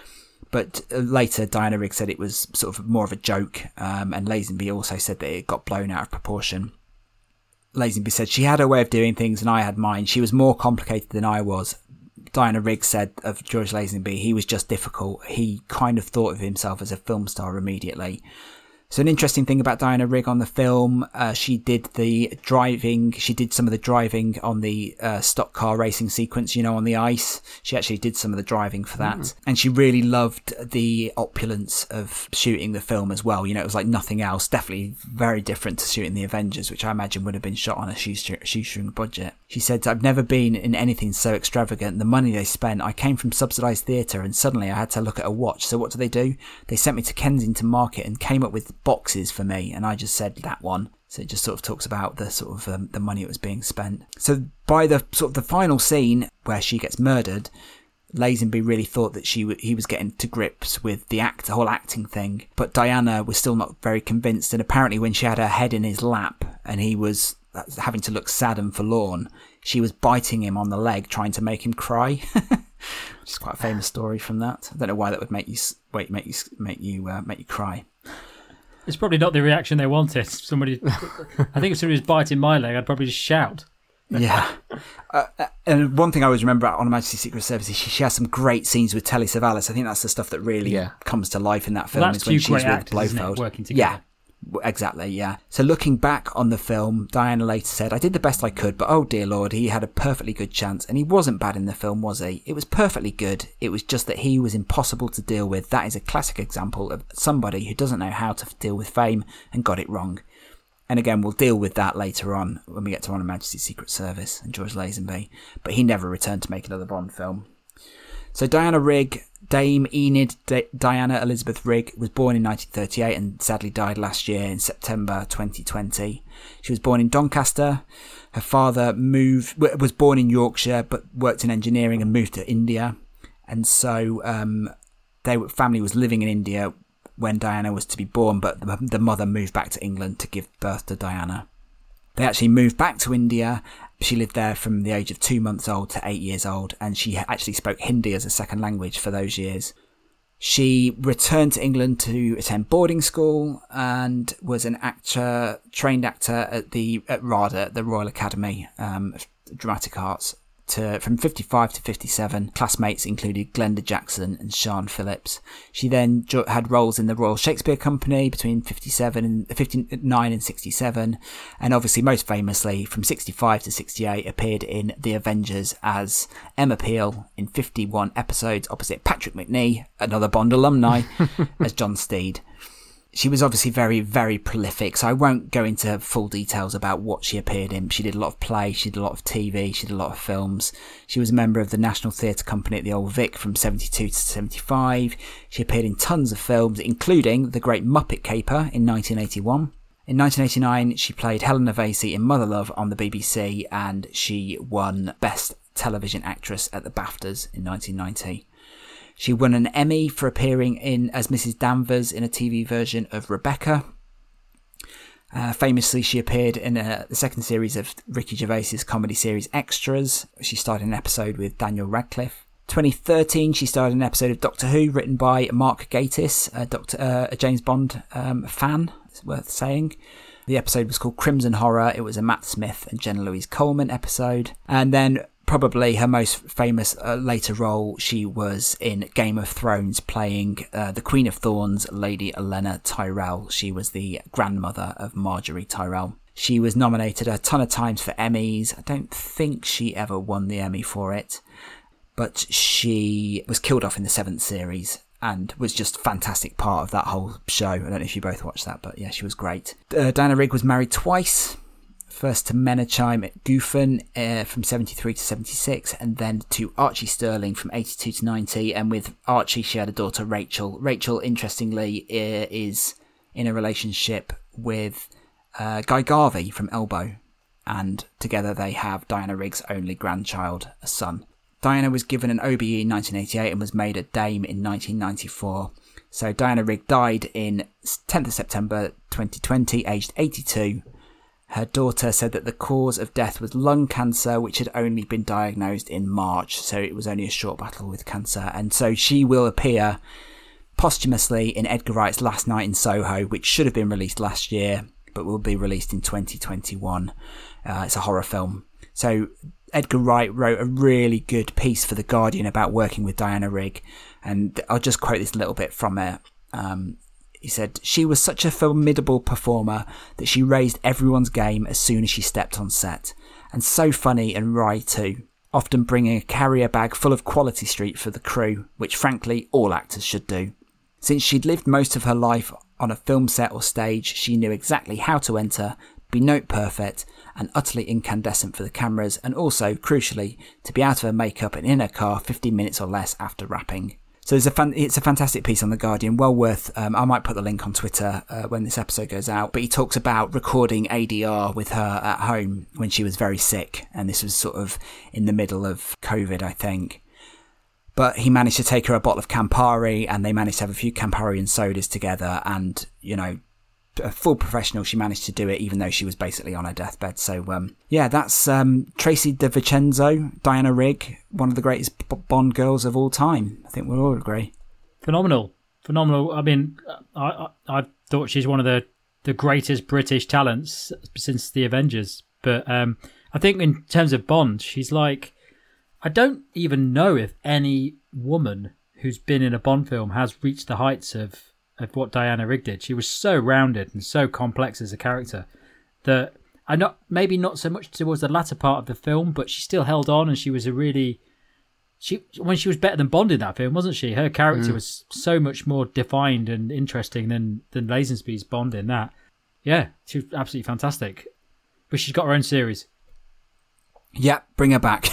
But uh, later, Diana Rigg said it was sort of more of a joke. Um, and Lazenby also said that it got blown out of proportion. Lazenby said she had her way of doing things and I had mine. She was more complicated than I was. Diana Rigg said of George Lazenby, he was just difficult. He kind of thought of himself as a film star immediately. So an interesting thing about Diana Rigg on the film, uh, she did the driving, she did some of the driving on the uh, stock car racing sequence, you know, on the ice. She actually did some of the driving for that. Mm. And she really loved the opulence of shooting the film as well. You know, it was like nothing else. Definitely very different to shooting the Avengers, which I imagine would have been shot on a shoestring, shoestring budget. She said, I've never been in anything so extravagant. The money they spent, I came from subsidised theatre and suddenly I had to look at a watch. So what do they do? They sent me to Kensington Market and came up with boxes for me, and I just said that one. So it just sort of talks about the sort of um, the money that was being spent. So by the sort of the final scene where she gets murdered, Lazenby really thought that she w- he was getting to grips with the act, the whole acting thing, but Diana was still not very convinced. And apparently, when she had her head in his lap and he was having to look sad and forlorn, she was biting him on the leg, trying to make him cry. Which is quite a famous story from that. I don't know why that would make you wait, make you make you uh, make you cry. It's probably not the reaction they wanted. Somebody, I think if somebody was biting my leg, I'd probably just shout. Yeah. Uh, and one thing I always remember on Her Majesty's Secret Service is she, she has some great scenes with Telly Savalas. I think that's the stuff that really yeah. comes to life in that film. Well, that's is when two she's great with actors, Blofeld. isn't it, working together. Yeah. Exactly, yeah. So looking back on the film, Diana later said, I did the best I could, but oh dear Lord, he had a perfectly good chance, and he wasn't bad in the film, was he? It was perfectly good. It was just that he was impossible to deal with. That is a classic example of somebody who doesn't know how to deal with fame and got it wrong. And again, we'll deal with that later on when we get to Her Majesty's Secret Service and George Lazenby. But he never returned to make another Bond film. So Diana Rigg, Dame Enid D- Diana Elizabeth Rigg, was born in nineteen thirty-eight and sadly died last year in September twenty twenty. She was born in Doncaster. Her father moved was born in Yorkshire but worked in engineering and moved to India. And so um, their family was living in India when Diana was to be born, but the, the mother moved back to England to give birth to Diana. They actually moved back to India. She lived there from the age of two months old to eight years old, and she actually spoke Hindi as a second language for those years. She returned to England to attend boarding school and was an actor, trained actor at the at RADA, the Royal Academy um, of Dramatic Arts. To, from fifty-five to fifty-seven, classmates included Glenda Jackson and Sian Phillips. She then jo- had roles in the Royal Shakespeare Company between fifty-seven and fifty-nine and sixty-seven, and obviously most famously from sixty-five to sixty-eight appeared in The Avengers as Emma Peel in fifty-one episodes opposite Patrick Macnee, another Bond alumni, as John Steed. She was obviously very, very prolific, so I won't go into full details about what she appeared in. She did a lot of play, she did a lot of T V, she did a lot of films. She was a member of the National Theatre Company at the Old Vic from seventy-two to seventy-five. She appeared in tons of films, including The Great Muppet Caper in nineteen eighty-one. In nineteen eighty-nine, she played Helena Vasey in Mother Love on the B B C, and she won Best Television Actress at the BAFTAs in nineteen ninety. She won an Emmy for appearing in as Missus Danvers in a T V version of Rebecca. Uh, famously, she appeared in a, the second series of Ricky Gervais's comedy series Extras. She starred in an episode with Daniel Radcliffe. twenty thirteen, she starred in an episode of Doctor Who written by Mark Gatiss, a, Doctor, uh, a James Bond um, fan, it's worth saying. The episode was called Crimson Horror. It was a Matt Smith and Jenna Louise Coleman episode. And then probably her most famous uh, later role, she was in Game of Thrones playing uh, the Queen of Thorns, Lady Olenna Tyrell. She was the grandmother of Marjorie Tyrell. She was nominated a ton of times for Emmys. I don't think she ever won the Emmy for it, but she was killed off in the seventh series and was just a fantastic part of that whole show. I don't know if you both watched that, but yeah, she was great. Uh, Diana Rigg was married twice. First to Menachem Gufen uh, from seventy-three to seventy-six, and then to Archie Sterling from eighty-two to ninety. And with Archie, she had a daughter, Rachel. Rachel, interestingly, uh, is in a relationship with uh, Guy Garvey from Elbow. And together they have Diana Rigg's only grandchild, a son. Diana was given an O B E in nineteen eighty-eight and was made a Dame in nineteen ninety-four. So Diana Rigg died in tenth of September twenty twenty, aged eighty-two. Her daughter said that the cause of death was lung cancer, which had only been diagnosed in March, so it was only a short battle with cancer. And so she will appear posthumously in Edgar Wright's Last Night in Soho, which should have been released last year, but will be released in twenty twenty-one. Uh, it's a horror film. So Edgar Wright wrote a really good piece for The Guardian about working with Diana Rigg, and I'll just quote this little bit from it. Um, He said, "She was such a formidable performer that she raised everyone's game as soon as she stepped on set. And so funny and wry too, often bringing a carrier bag full of Quality Street for the crew, which frankly all actors should do. Since she'd lived most of her life on a film set or stage, she knew exactly how to enter, be note perfect and utterly incandescent for the cameras, and also, crucially, to be out of her makeup and in her car fifteen minutes or less after wrapping." So it's a fan, it's a fantastic piece on The Guardian, well worth, um, I might put the link on Twitter uh, when this episode goes out, but he talks about recording A D R with her at home when she was very sick, and this was sort of in the middle of COVID, I think. But he managed to take her a bottle of Campari, and they managed to have a few Campari and sodas together, and, you know, a full professional, she managed to do it even though she was basically on her deathbed. So um yeah that's um Tracy DiVincenzo, Diana Rigg, one of the greatest Bond girls of all time. I think we'll all agree. Phenomenal phenomenal I mean I I, I thought she's one of the the greatest British talents since the Avengers, but um I think in terms of Bond, she's like, I don't even know if any woman who's been in a Bond film has reached the heights of of what Diana Rigg did. She was so rounded and so complex as a character that I not maybe not so much towards the latter part of the film, but she still held on, and she was a really she when she was better than Bond in that film, wasn't she? Her character mm. was so much more defined and interesting than than Lazenby's Bond in that. Yeah, she was absolutely fantastic. But she's got her own series. Yeah, bring her back.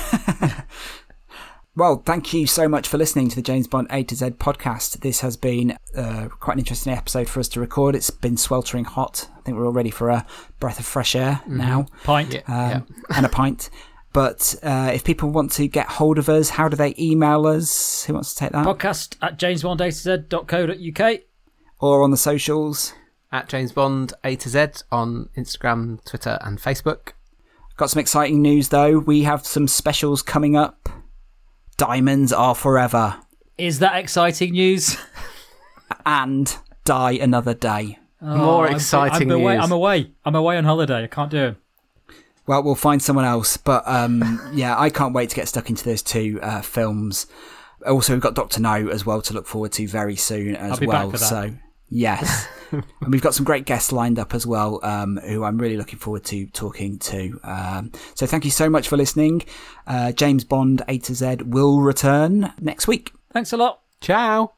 Well, thank you so much for listening to the James Bond A to Z podcast. This has been uh, quite an interesting episode for us to record. It's been sweltering hot. I think we're all ready for a breath of fresh air mm-hmm. now. Pint. Um, yeah. And a pint. But uh, if people want to get hold of us, how do they email us? Who wants to take that? Podcast at james bond a to z dot co dot u k. Or on the socials? At James Bond A to Z on Instagram, Twitter and Facebook. Got some exciting news though. We have some specials coming up. Diamonds are forever. Is that exciting news? And Die Another Day. Oh, More exciting I'm, I'm away, news. I'm away. I'm away on holiday. I can't do it. Well, we'll find someone else. But um, yeah, I can't wait to get stuck into those two uh, films. Also, we've got Doctor No as well to look forward to very soon as I'll be well. Back for that. So yes. And we've got some great guests lined up as well, um, who I'm really looking forward to talking to. Um, so thank you so much for listening. Uh, James Bond A to Z will return next week. Thanks a lot. Ciao.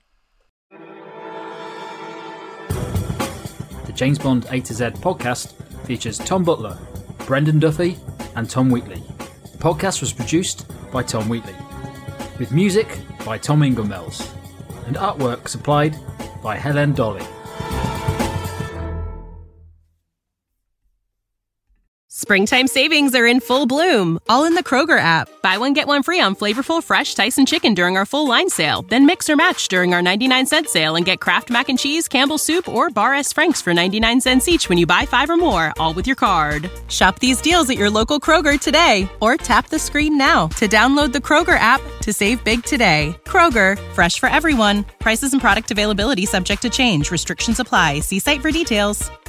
The James Bond A to Z podcast features Tom Butler, Brendan Duffy and Tom Wheatley. The podcast was produced by Tom Wheatley, with music by Tom Ingelmells, and artwork supplied by Helen Dolly. Springtime savings are in full bloom, all in the Kroger app. Buy one, get one free on flavorful, fresh Tyson chicken during our full line sale. Then mix or match during our ninety-nine cent sale and get Kraft Mac and Cheese, Campbell's Soup, or Bar S. Frank's for ninety-nine cents each when you buy five or more, all with your card. Shop these deals at your local Kroger today, or tap the screen now to download the Kroger app to save big today. Kroger, fresh for everyone. Prices and product availability subject to change. Restrictions apply. See site for details.